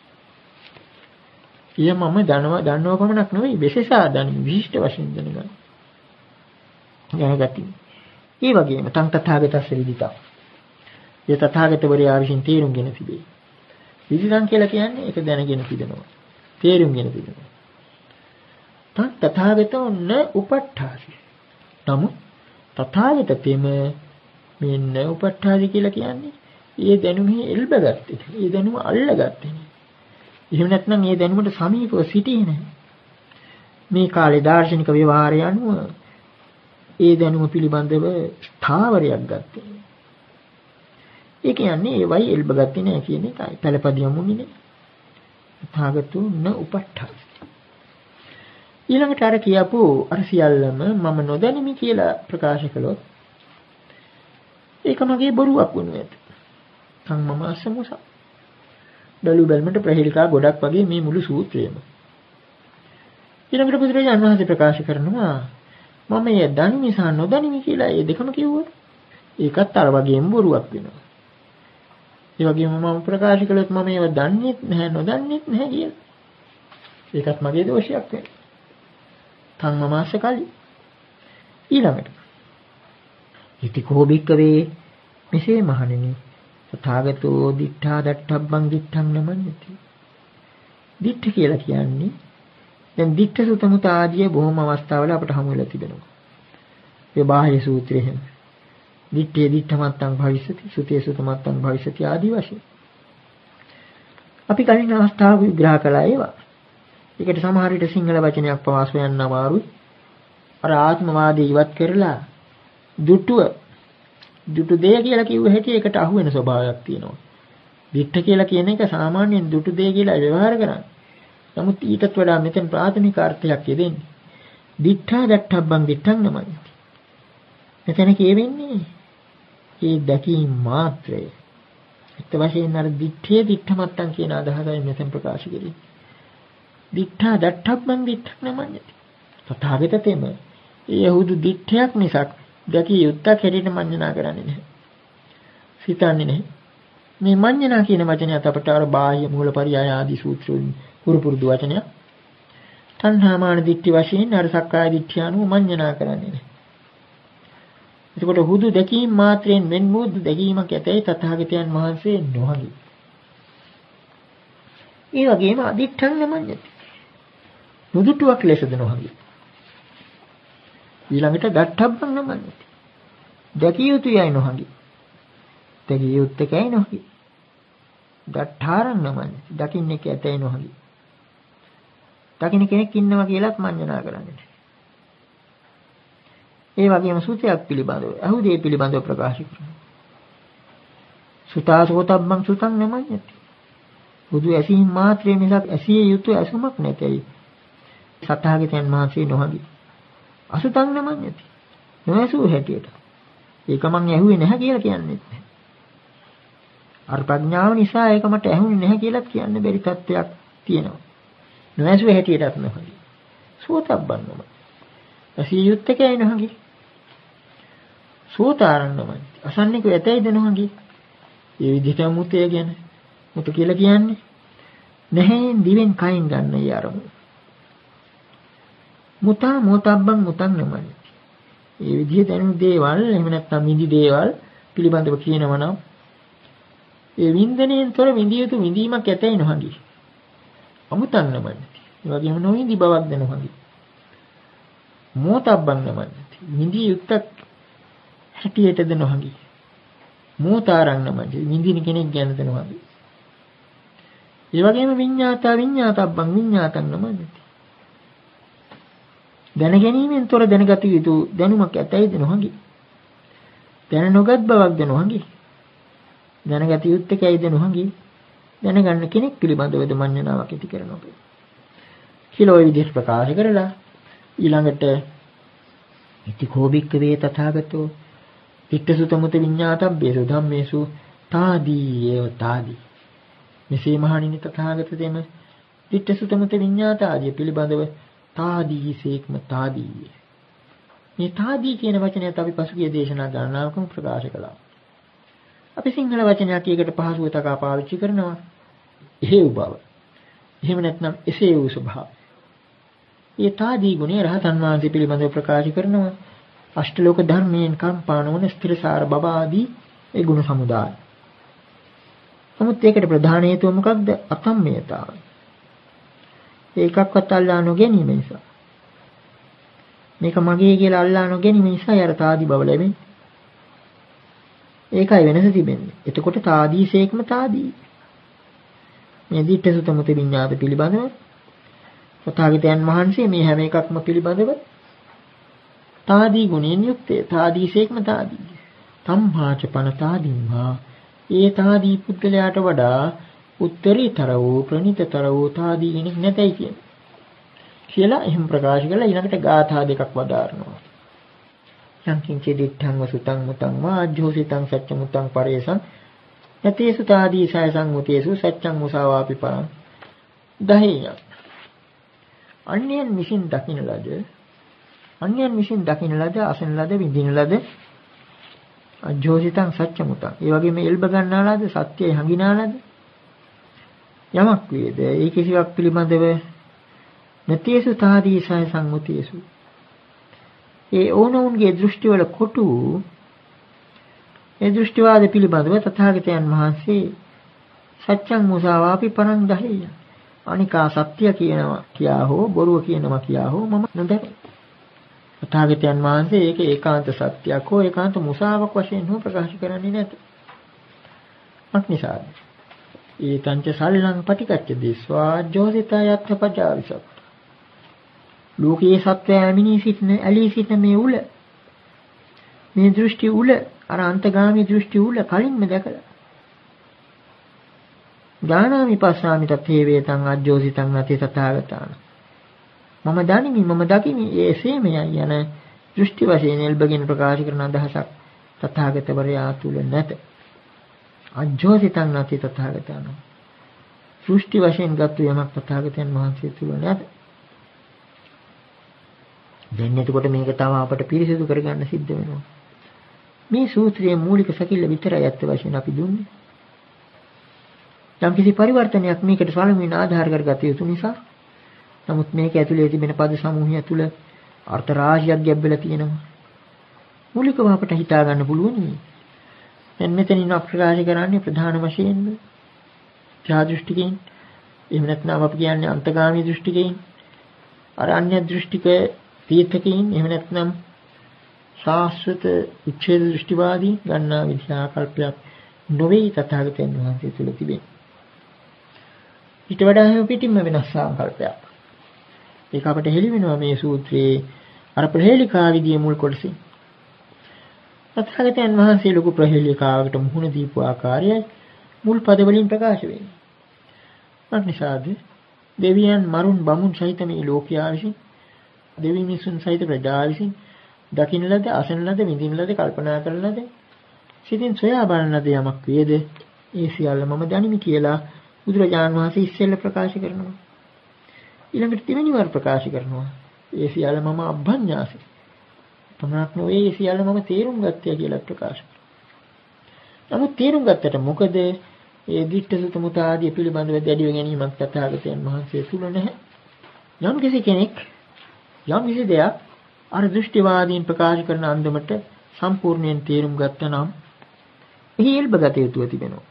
ඊය මම දනවා දන්නව පමණක් නෙවෙයි විශේෂා දනි විශිෂ්ට වශයෙන් දැනගන්න. දැනගති. ඒ වගේම තං තථාගතස්ස විදිතා. ඒ තථාගතවරයා විසින් තේරුම්ගෙන තිබේ. විදිතං කියලා කියන්නේ ඒක දැනගෙන තිබෙනවා. තේරුම්ගෙන තිබෙනවා. තං තථාගතෝ න උපට්ඨාසි. නමුත් තථාගත තෙම මෙන්න උපට්ඨාසි කියලා කියන්නේ ඒ දැනුමේ එල්බගත්තේ. ඒ දැනුම අල්ලගත්තේ. එහෙම නැත්නම් ඒ දැනුමට සමීපව සිටියේ නැහැ. මේ කාලේ දාර්ශනික ව්‍යවහාරය අනුව ඒ දැනුම පිළිබඳව ස්ථාවරයක් ගත්තේ. ඒ කියන්නේ ඒ වයි එල්බගත්තේ නැහැ කියන එකයි. පළපදියමුනේ නේ. තථාගතෝ න උපට්ඨාසි. ඊළඟට අර කියපු අර සියල්ලම මම නොදැනිමි කියලා ප්‍රකාශ කළොත් ඒක මගේ බොරුවක් වුණු ඇත. කන් මම අසමුස. බැලු බැලමට ප්‍රහේලිකා ගොඩක් වගේ මේ මුළු සූත්‍රයම. ඊළඟට බුදුරජාණන් වහන්සේ ප්‍රකාශ කරනවා මම ඒ දනිමි සහ නොදනිමි කියලා ඒ දෙකම කිව්වොත් ඒකත් අර වගේම බොරුවක් වෙනවා. ඒ වගේම මම ප්‍රකාශ කළොත් මම ඒව දන්නේ නැහැ නොදන්නේ නැහැ කියලා. ඒකත් මගේ දෝෂයක් වෙනවා. තං මමාස කලි. ඊළඟට ඉති කෝ බික්කවේ මෙසේ මහණෙනි තථාගතෝ දිඨා දට්ඨබ්බං දිඨං නමඤ්ඤති. දිඨ කියලා කියන්නේ දැන් දිඨ සුතමුත ආදී බොහොම අවස්ථාවල අපට හමු වෙලා තිබෙනවා. ඒ බාහ්‍ය සූත්‍රයේ හැම දිත්තේ දිත්තමත්තං භවිෂති සුතේ සුතමත්තං භවිෂති ආදී වශයෙන්. අපි කලින් අවස්ථාවක විග්‍රහ කළා ඒවා. ඒකට සමහර විට සිංහල වචනයක් පවාස් වෙන්න අමාරුයි. අර ආත්මවාදී ඉවත් කරලා දුටුව දුටු දෙය කියලා කිව්ව හැටි ඒකට අහු වෙන ස්වභාවයක් තියෙනවා. දිට්ඨ කියලා කියන එක සාමාන්‍යයෙන් දුටු දෙය කියලා ව්‍යවහාර කරන්නේ. නමුත් ඊටත් වඩා මෙතෙන් ප්‍රාථමික අර්ථයක් යෙදෙන්නේ. දිට්ඨා දට්ඨබ්බං දිට්ඨං නමයි. මෙතන කියවෙන්නේ මේ දැකීම මාත්‍රය. ඒත් වශයෙන් අර දිට්ඨිය දිට්ඨමත්තන් කියන අදහසයි මෙතෙන් ප්‍රකාශ කෙරෙන්නේ. දිට්ඨා දට්ඨබ්බං දිට්ඨං නමයි. තථාගතතෙම ඒ යහුදු දිට්ඨයක් මිසක් දැකිය යුත්තක් හැටියට මඤ්ඤණා කරන්නේ නැහැ. සිතන්නේ නැහැ. මේ මඤ්ඤණා කියන වචනයත් අපට අර බාහ්‍ය මූලපරියාය ආදී සූත්‍රවලින් පුරුපුරුදු වචනයක්. තණ්හාමාන දිට්ඨි වශයෙන් අර සක්කාය දිට්ඨිය අනුව මඤ්ඤණා කරන්නේ නැහැ. එතකොට හුදු දැකීම මාත්‍රයෙන් වෙන මුදු දැකීමක් ඇතයි තථාගතයන් වහන්සේ නොහඟි. ඒ වගේම අදිඨං නමඤ්ඤති. නුදුටුවක් ලෙසද නොහඟි. ඊළඟට දට්ඨබ්බං නමඤ්ඤති. දැකිය යුතුයයි නොහඟි. දැකිය යුත්තේකයි නොහඟි. දට්ඨාරං නමඤ්ඤති. දකින්නේ කැතයි නොහඟි. දකින්න කෙනෙක් ඉන්නවා කියලාත් මඤ්ඤණා කරන්නේ. ඒ වගේම සුතයක් පිළිබඳව අහුදේ පිළිබඳව ප්‍රකාශ කරනවා. සුතාසෝතබ්බං සුතං නමඤ්ඤති. බුදු ඇසීම මාත්‍රේ මිසක් ඇසිය යුතු ඇසුමක් නැතයි. සතහාගතයන් මහන්සිය නොහඟි. අසුතං නමඤ්ඤති. නොඇසූ හැටියට. ඒක මං ඇහුවේ නැහැ කියලා කියන්නේ නැහැ. අර ප්‍රඥාව නිසා ඒක මට ඇහුනේ නැහැ කියලාත් කියන්න බැරි තත්ත්වයක් තියෙනවා. නොඇසූ හැටියටත් නොහඟි. සෝතබ්බං නමඤ්ඤති. ඇසිය යුත්තේකයි නොහඟි. සෝතාරං නමඤ්ඤති. අසන්නේක ඇතයිද නොහඟි. ඒ විදිහට මුතය ගැන මුත කියලා කියන්නේ නැහැ දිවෙන් කයින් ගන්න ඒ අරමුණ. මුතා මොතබ්බං මුතං නමඤ්ඤති. ඒ විදිහේ දැනුම් දේවල් එහෙම නැත්නම් විඳි දේවල් පිළිබඳව කියනවා නම් ඒ වින්දනයෙන් තොර විඳිය යුතු විඳීමක් ඇතයි නොහඟි. අමුතං නමඤ්ඤති. ඒ වගේම නොවිඳි බවක් ද නොහඟි. මොතබ්බං නමඤ්ඤති. විඳිය යුත්තක් හැටියටද නොහඟි. මොතාරං නමඤ්ඤති. විඳින කෙනෙක් ගැනද නොහඟි. ඒ වගේම විඤ්ඤාතා විඤ්ඤාතබ්බං විඤ්ඤාතං නමඤ්ඤති. දැන ගැනීමෙන් තොර දැනගත යුතු දැනුමක් ඇතයිද නොහඟි. දැන නොගත් බවක්ද නොහඟි. දැනගත යුත්තේකයිද නොහඟි. දැනගන්න කෙනෙක් පිළිබඳවද මඤ්ඤණාවක් ඇති කරනවා කියලා ওই විදිහට ප්‍රකාශ කරලා ඊළඟට ඉති කෝබික්ක වේ තථාගතෝ ඉත්තසුතමුත විඤ්ඤාතබ්බේසු ධම්මේසු තාදී ඒව තාදී. මෙසේ මහණෙනි තථාගත තෙම ඉත්තසුතමුත විඤ්ඤාත ආදී පිළිබඳව තාදී සේක්ම තාදී. මේ තාදී කියන වචනයත් අපි පසුගිය දේශනා ගණනාවකම ප්‍රකාශ කළා. අපි සිංහල වචනයක් එකකට පහසුව තකා පාවිච්චි කරනවා. එහෙව් බව. එහෙම නැත්නම් එසේ වූ ස්වභාව. ඒ තාදී ගුණය රහතන් වහන්සේ පිළිබඳව ප්‍රකාශ කරනවා. අෂ්ටලෝක ධර්මයෙන් කම්පා නොවන ස්ථිරසාර බව ආදී ඒ ගුණ සමුදාය. නමුත් ඒකට ප්‍රධාන හේතුව මොකක්ද? අකම්මයතාවය. ඒකක්වත් අල්ලා නොගැනීම නිසා. මේක මගේ කියලා අල්ලා නොගැනීම නිසා යර තාදී බව ලැබෙන්නේ. ඒකයි වෙනස තිබෙන්නේ. එතකොට තාදීසේක්ම තාදී. මේ දිට්ඨ සුත මුත විඤ්ඤාත පිළිබඳව තථාගතයන් වහන්සේ මේ හැම එකක්ම පිළිබඳව තාදී ගුණයෙන් යුක්තය. තාදීසේක්ම තාදී. තම්හාච පන තාදීම්හා. ඒ තාදී පුද්ගලයාට වඩා උත්තරීතර වූ ප්‍රණීතතර වූ තාදී කෙනෙක් නැතයි කියන. කියලා එහෙම ප්‍රකාශ කරලා ඊළඟට ගාථා දෙකක් වදාරනවා. යංකින්චේ දිත්තං වසුතං මුතං වාජ්ජෝසිතං සච්ච මුතං පරේසං යතේසු තාදී සයසං මුතේසු සච්චං මුසාවාපි පරං දහේය. අන්‍යයන් විසින් දකින්න ලද අන්‍යයන් විසින් දකින්න ලද අසන ලද විඳින ලද අජ්ජෝසිතං සච්ච මුතං. ඒ වගේම එල්බ ගන්නා ලද සත්‍යය හංගිනා ලද යමක් වේද ඒ කිසිවක් පිළිබඳව නතේසු තාදී සයසං මුතේසු. ඒ ඕනෝන්ගේ දෘෂ්ටිවල කොටු ඒ දෘෂ්ටිවාද පිළිබඳව තථාගතයන් වහන්සේ සත්‍යං මුසාවාපි පරං දහේය. අනිකා සත්‍ය කියනවා කියා හෝ බොරුව කියනවා කියා හෝ මම නොදැනේ. තථාගතයන් වහන්සේ ඒක ඒකාන්ත සත්‍යයක් හෝ ඒකාන්ත මුසාවක් වශයෙන් හෝ ප්‍රකාශ කරන්නේ නැත. මක් නිසාද? ඒ තංච සල්ලං පටිකච්ච දිස්වා ජෝසිතා යත්ථ පජාවිසත්. ලෝකයේ සත්‍ය ඇමිනී සිටින ඇලී සිටින මේ උල මේ දෘෂ්ටි උල අර අන්තගාමී දෘෂ්ටි උල කලින්ම දැකලා ඥානාමි පස්සාමි තත්තේ වේතං අජ්ජෝසිතං නැති තථාගතාන. මම දනිමි මම දකිමි ඒසේමයි යන දෘෂ්ටි වශයෙන් එල්බගෙන ප්‍රකාශ කරන අදහසක් තථාගතවරයා තුල නැත. අජ්ජෝසිතං නැති තථාගතාන. දෘෂ්ටි වශයෙන් ගත් යමක් තථාගතයන් වහන්සේ තුල නැත. දැන් එතකොට මේක තව අපට පිරිසිදු කරගන්න සිද්ධ වෙනවා. මේ සූත්‍රයේ මූලික සැකිල්ල විතරයි ඇත්ත වශයෙන් අපි දුන්නේ. යම් කිසි පරිවර්තනයක් මේකට සාලමින ආධාර කරගත යුතු නිසා. නමුත් මේක ඇතුලේ තිබෙන පද සමූහය තුල අර්ථ රාශියක් ගැඹෙලා තියෙනවා. මූලිකව අපට හිතා ගන්න පුළුවන්. දැන් මෙතනින් අප්‍රකාශ කරන්නේ ප්‍රධාන වශයෙන්ම ත්‍යා දෘෂ්ටිකෙන්. එහෙම නැත්නම් අපි කියන්නේ අන්තගාමී දෘෂ්ටිකෙන්. අරණ්‍ය දෘෂ්ටික තීර්ථකෙන්. එහෙම නැත්නම් ශාස්ත්‍රත උච්ඡේද දෘෂ්ටිවාදී ගන්නා විද්‍යාකල්පයක් නොවේ තථාගතයන් වහන්සේ තුල තිබෙන්නේ. ඊට වඩා හැම පිටින්ම වෙනස් සංකල්පයක්. ඒක අපට හෙළි වෙනවා මේ සූත්‍රයේ අර ප්‍රහේලිකා විදියේ මුල් කොටසින්. තථාගතයන් වහන්සේ ලොකු ප්‍රහේලිකාවකට මුහුණ දීපු ආකාරයයි මුල් පද වලින් ප්‍රකාශ වෙන්නේ. අනිසාද දෙවියන් මරුන් බමුන් සහිත මේ ලෝකයා විසින් දෙවි මිනිසුන් සහිත ප්‍රජා විසින් දකින්න ලද අසන ලද විඳින්න ලද කල්පනා කරන ලද සිතින් සොයා බලන ලද යමක් වේද ඒ සියල්ල මම දනිමි කියලා බුදුරජාණන් වහන්සේ ඉස්සෙල්ල ප්‍රකාශ කරනවා. ඊළඟට දෙවෙනි වර ප්‍රකාශ කරනවා. ඒ සියල්ල මම අභඤ්ඤාසි. තමක් නොවේ ඒ සියල්ල මම තේරුම් ගත්තා කියලා ප්‍රකාශ කරනවා. නමුත් තේරුම් ගත්තට මොකද ඒ දිට්ඨ සුත මුත ආදී පිළිබඳව දැඩිව ගැනීමක් තථාගතයන් වහන්සේ තුල නැහැ. යම් කිසි කෙනෙක් යම් කිසි දෙයක් අර දෘෂ්ටිවාදීන් ප්‍රකාශ කරන අන්දමට සම්පූර්ණයෙන් තේරුම් ගත්තා නම් එහි එල්බගත යුතුව තිබෙනවා.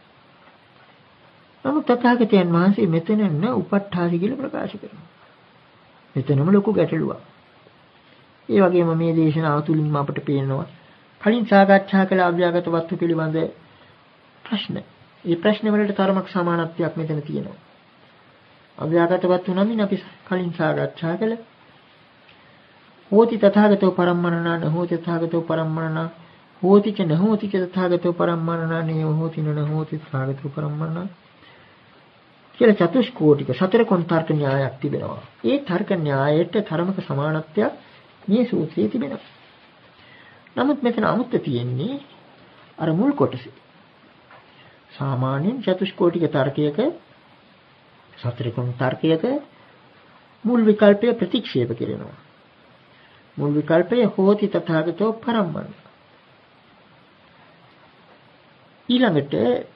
නමුත් තථාගතයන් වහන්සේ මෙතන න උපට්ඨාසි කියලා ප්‍රකාශ කරනවා. මෙතනම ලොකු ගැටලුවක්. ඒ වගේම මේ දේශනාව තුලින්ම අපට පේනවා කලින් සාකච්ඡා කළ අභ්‍යාගත වස්තු පිළිබඳ ප්‍රශ්න. මේ ප්‍රශ්න වලට තරමක් සමානත්වයක් මෙතන තියෙනවා. අභ්‍යාගත වස්තු නමින් අපි කලින් සාකච්ඡා කළ හෝති තථාගතෝ පරම්මරණා නහෝති තථාගතෝ පරම්මරණා හෝති ච නහෝති ච තථාගතෝ පරම්මරණා නේව හෝති නහෝති තථාගතෝ පරම්මරණා කියලා චතුෂ්කෝටික සතර කොන් තර්ක න්‍යායක් තිබෙනවා. ඒ තර්ක න්‍යායයට තරමක සමානත්වයක් මේ සූත්‍රයේ තිබෙනවා. නමුත් මෙතන අමුත්ත තියෙන්නේ අර මුල් කොටසේ. සාමාන්‍යයෙන් චතුෂ්කෝටික තර්කයක සතර කොන් තර්කයක මුල් විකල්පය ප්‍රතික්ෂේප කරනවා. මුල් විකල්පය හෝති තථාගතෝ පරම්මරණ. ඊළඟට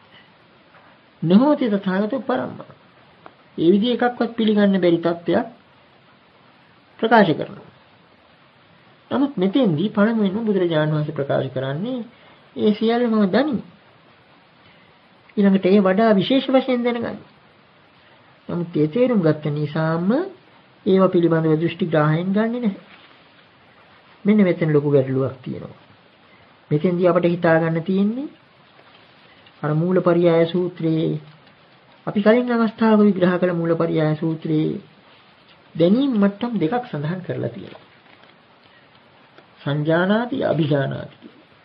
නහෝති තථාගතෝ පරම්මරණ. ඒ විදිහ එකක්වත් පිළිගන්න බැරි තත්ත්වයක් ප්‍රකාශ කරනවා. නමුත් මෙතෙන්දී පළමුවෙන්ම බුදුරජාණන් වහන්සේ ප්‍රකාශ කරන්නේ ඒ සියල්ල මම දනිමි. ඊළඟට ඒ වඩා විශේෂ වශයෙන් දැනගන්න. නමුත් ඒ තේරුම් ගත්ත නිසාම ඒව පිළිබඳව දෘෂ්ටි ග්‍රහණයෙන් ගන්නෙ නැහැ. මෙන්න මෙතන ලොකු ගැටලුවක් තියෙනවා. මෙතෙන්දී අපිට හිතා ගන්න තියෙන්නේ අර මූලපරියාය සූත්‍රයේ අපි කලින් අවස්ථාවක විග්‍රහ කළ මූලපරියාය සූත්‍රයේ දැනීම් මට්ටම් දෙකක් සඳහන් කරලා තියෙනවා. සංජානාති අභිජානාති.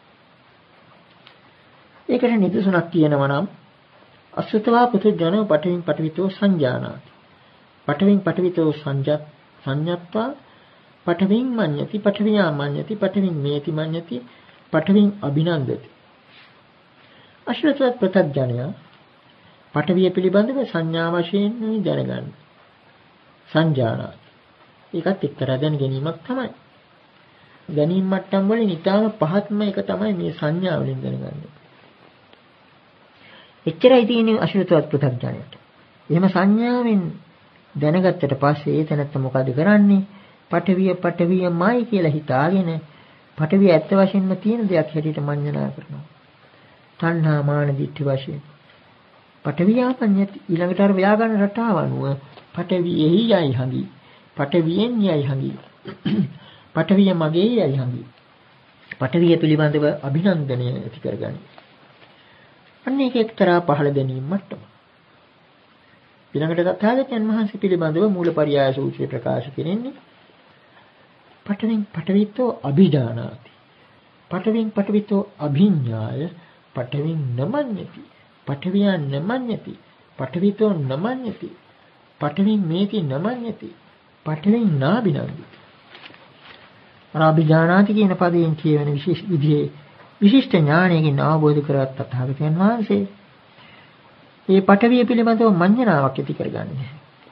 ඒකට නිදසුනක් කියනවා නම් අසුතවා පුතුජනෝ පඨවින් පඨවිතෝ සංජානාති. පඨවින් පඨවිතෝ සංජත් සංඤත්වා පඨවින් මඤ්ඤති පඨවියා මඤ්ඤති පඨවින් මේති මඤ්ඤති පඨවින් අභිනන්දති. අශ්‍රතවත් ප්‍රත්‍යඥය පඨවිය පිළිබඳව සංඥා වශයෙන් දැනගන්න. සංජානාති. ඒකත් එක්තරා දැන ගැනීමක් තමයි. ගැනීම මට්ටම් වලින් ඊටාම පහත්ම එක තමයි මේ සංඥා වලින් දැනගන්නේ. එච්චරයි තියෙන්නේ අශ්‍රතවත් ප්‍රත්‍යඥයට. එහෙම සංඥාවෙන් දැනගත්තට පස්සේ ඒ තැනත්ත මොකද කරන්නේ? පඨවිය පඨවියමයි කියලා හිතාගෙන පඨවිය ඇත්ත වශයෙන්ම තියෙන දෙයක් හැටියට මඤ්ඤණා කරනවා. තණ්හා මාන දිට්ඨි වශයෙන්. පඨවියාපඤ්ඤති ඊළඟට අර ව්‍යාකරණ රටාව අනුව පඨවියෙහි යයි හඟි. පඨවියෙන් යයි හඟි. පඨවිය මගේ යයි හඟි. පඨවිය පිළිබඳව අභිනන්දනය ඇති කරගනි. අන්න ඒක එක්තරා පහළ දැනීම මට්ටම. ඊළඟට තථාගතයන් වහන්සේ පිළිබඳව මූලපරියාය සූත්‍රයේ ප්‍රකාශ කෙරෙන්නේ පඨවින් පඨවිතෝ අභිජානාති. පඨවින් පඨවිතෝ අභිඤ්ඤාය පඨවින් නමඤ්ඤති. පඨවියන් නමඤ්ඤති. පඨවිතෝ නමඤ්ඤති. පඨවින් මේති නමඤ්ඤති. පඨවින් නාබිනන්දි. අභිජානාති කියන පදයෙන් කියවෙන විශේෂ විදිහේ විශිෂ්ට ඥානයකින් අවබෝධ කරගත් තථාගතයන් වහන්සේ මේ පඨවිය පිළිබඳව මඤ්ඤණාවක් ඇති කරගන්නේ.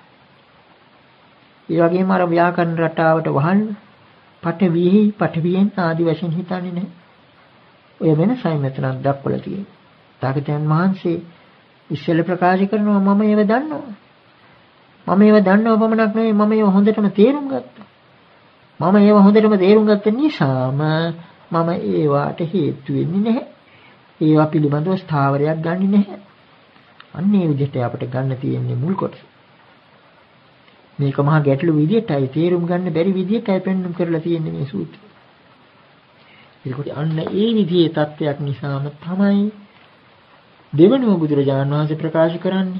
ඒ වගේම අර ව්‍යාකරණ රටාවට වහන්න පඨවිහි පඨවියෙන් ආදි වශයෙන් හිතන්නේ නැහැ. ඔය වෙනසයි මෙතන දක්වලා තියෙන්නේ. තථාගතයන් වහන්සේ ඉස්සෙල්ල ප්‍රකාශ කරනවා මම ඒව දන්නවා. මම ඒව දන්නව පමණක් නෙවෙයි මම ඒව හොඳටම තේරුම් ගත්තා. මම ඒව හොඳටම තේරුම් ගත්ත නිසාම මම ඒවට හේතු වෙන්නේ නැහැ. ඒවා පිළිබඳව ස්ථාවරයක් ගන්නෙ නැහැ. අන්න ඒ විදිහට අපිට ගන්න තියෙන්නේ මුල් කොටස. මේක මහා ගැටළු විදිහටයි තේරුම් ගන්න බැරි විදිහටයි පෙන්වන්න කරලා තියෙන්නේ මේ සූත්‍රය. ඒකට අන්න ඒ විදිහේ தත්වයක් නිසාම තමයි දෙවනුව බුදුරජාණන් වහන්සේ ප්‍රකාශ කරන්නේ.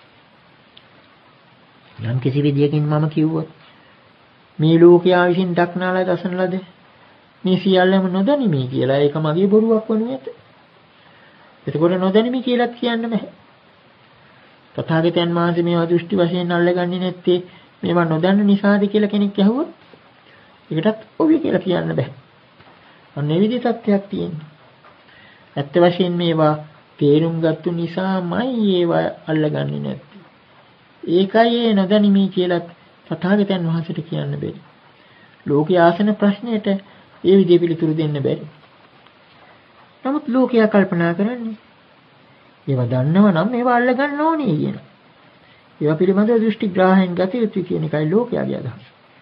යම් කිසි විදියකින් මම කිව්වොත් මේ ලෝකයා විසින් දක්නාලා දසන ලද මේ සියල්ලම නොදනිමි කියලා ඒක මගේ බොරුවක් වනු ඇත. එතකොට නොදනිමි කියලා කියන්න බෑ. තථාගතයන් වහන්සේ මේවා දෘෂ්ටි වශයෙන් අල්ලගන්නේ නැත්තේ මේවා නොදන්න නිසාද කියලා කෙනෙක් අහුවොත් ඒකටත් ඔව් කියලා කියන්න බෑ. අන්න ඒ විදිහේ තත්ත්වයක් තියෙනවා. ඇත්ත වශයෙන් මේවා තේරුම් ගත්තු නිසාමයි ඒවා අල්ලගන්නේ නැත්තේ. ඒකයි ඒ නොදනිමි කියලා තථාගතයන් වහන්සේට කියන්න බැරි. ලෝකයේ ආසන ප්‍රශ්නයට ඒ විදිහේ පිළිතුරු දෙන්න බැරි. නමුත් ලෝකයා කල්පනා කරන්නේ ඒවා දන්නව නම් ඒවා අල්ල ගන්න ඕනේ කියන. ඒවා පිළිබඳව දෘෂ්ටි ග්‍රහයෙන් ගත යුතුයි කියන එකයි ලෝකයාගේ අදහස.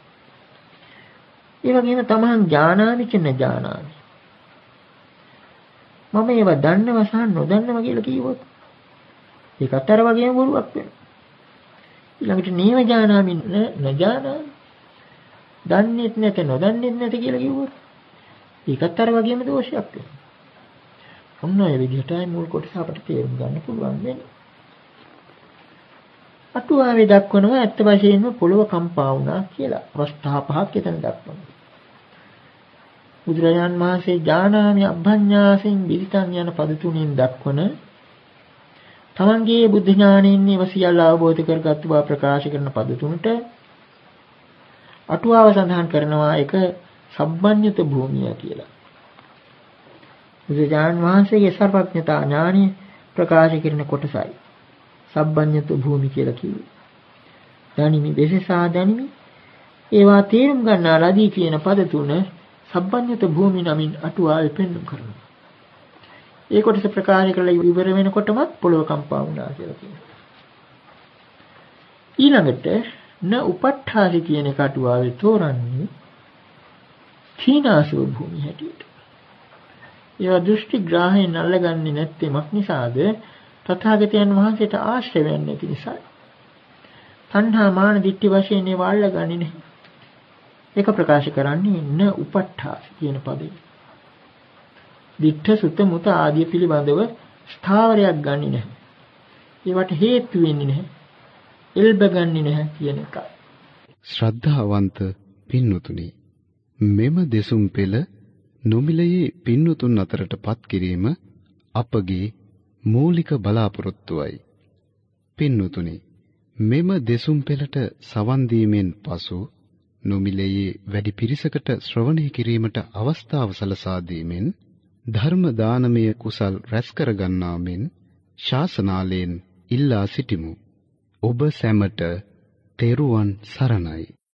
ඒ වගේම තමන් ඥානාමි කියන ඥානාමි. මම ඒවා දන්නව සහ නොදන්නව කියලා කිව්වොත් ඒකත් අර වගේම බොරුවක් වෙනවා. ඊළඟට නේව ඥානාමි නජානාමි. දන්නේත් නැත නොදන්නේත් නැත කියලා කිව්වොත් ඒකත් අර වගේම දෝෂයක් වෙනවා. ඔන්න ඔය විදිහටයි මුල් කොටස අපිට තේරුම් ගන්න පුළුවන් වෙන්නේ. අටුවාවේ දක්වනවා ඇත්ත වශයෙන්ම පොළව කම්පා වුණා කියලා. අවස්ථා පහක් එතන දක්වනවා. බුදුරජාණන් වහන්සේ ඥානාමි අභඤ්ඤාසෙන් විරිතන් යන පද තුනෙන් දක්වන තමන්ගේ බුද්ධ ඥාණයෙන් ඒව සියල්ල අවබෝධ කරගත්තු බව ප්‍රකාශ කරන පද තුනට අටුවාව සඳහන් කරනවා එක සබ්බඤ්ඤත භූමිය කියලා. බුදුරජාණන් වහන්සේගේ සර්වඥතා ඥාණය ප්‍රකාශ කරන කොටසයි සබ්බඤ්ඤත භූමි කියලා කිව්වේ. දැනිමි විශේෂා දැනිමි ඒවා තේරුම් ගන්නා ලදී කියන පද තුන සබ්බඤ්ඤත භූමි නමින් අටුවාවේ පෙන්වු කරනවා. ඒ කොටස ප්‍රකාශ කරලා ඉවර වෙනකොටම පොළොව කම්පා වුණා කියලා කියනවා. ඊළඟට න උපට්ඨාසි කියන කටුවාවේ තෝරන්නේ තීනාසෝ භූමි හැටියට. ඒවා දෘෂ්ටි ග්‍රහයෙන් අල්ලගන්නේ නැත්තේමක් නිසාද තථාගතයන් වහන්සේට ආශ්‍රය වෙන්නේ නැති නිසා. තණ්හා මාන දිට්ඨි වශයෙන් ඒවා අල්ලගන්නේ නැහැ. ඒක ප්‍රකාශ කරන්නේ න උපට්ඨාසි කියන පදේ. දිට්ඨ සුත මුත ආදී පිළිබඳව ස්ථාවරයක් ගන්නේ නැහැ. ඒවට හේතු වෙන්නේ නැහැ. එල්බ ගන්නේ නැහැ කියන එක. ශ්‍රද්ධාවන්ත පින්වතුනි, මෙම දෙසුම් පෙළ නොමිලයේ පින්වතුන් අතරටපත් කිරීම අපගේ මූලික බලාපොරොත්තුවයි. පින්වතුනි, මෙම දෙසුම් පෙළට සවන් දීමෙන් පසු නොමිලයේ වැඩි පිරිසකට ශ්‍රවණය කිරීමට අවස්ථාව සලසා දීමෙන් ධර්ම දානමය කුසල් රැස් කර ගන්නා මෙන් ශාසනාලයෙන් ඉල්ලා සිටිමු. ඔබ සැමට තෙරුවන් සරණයි.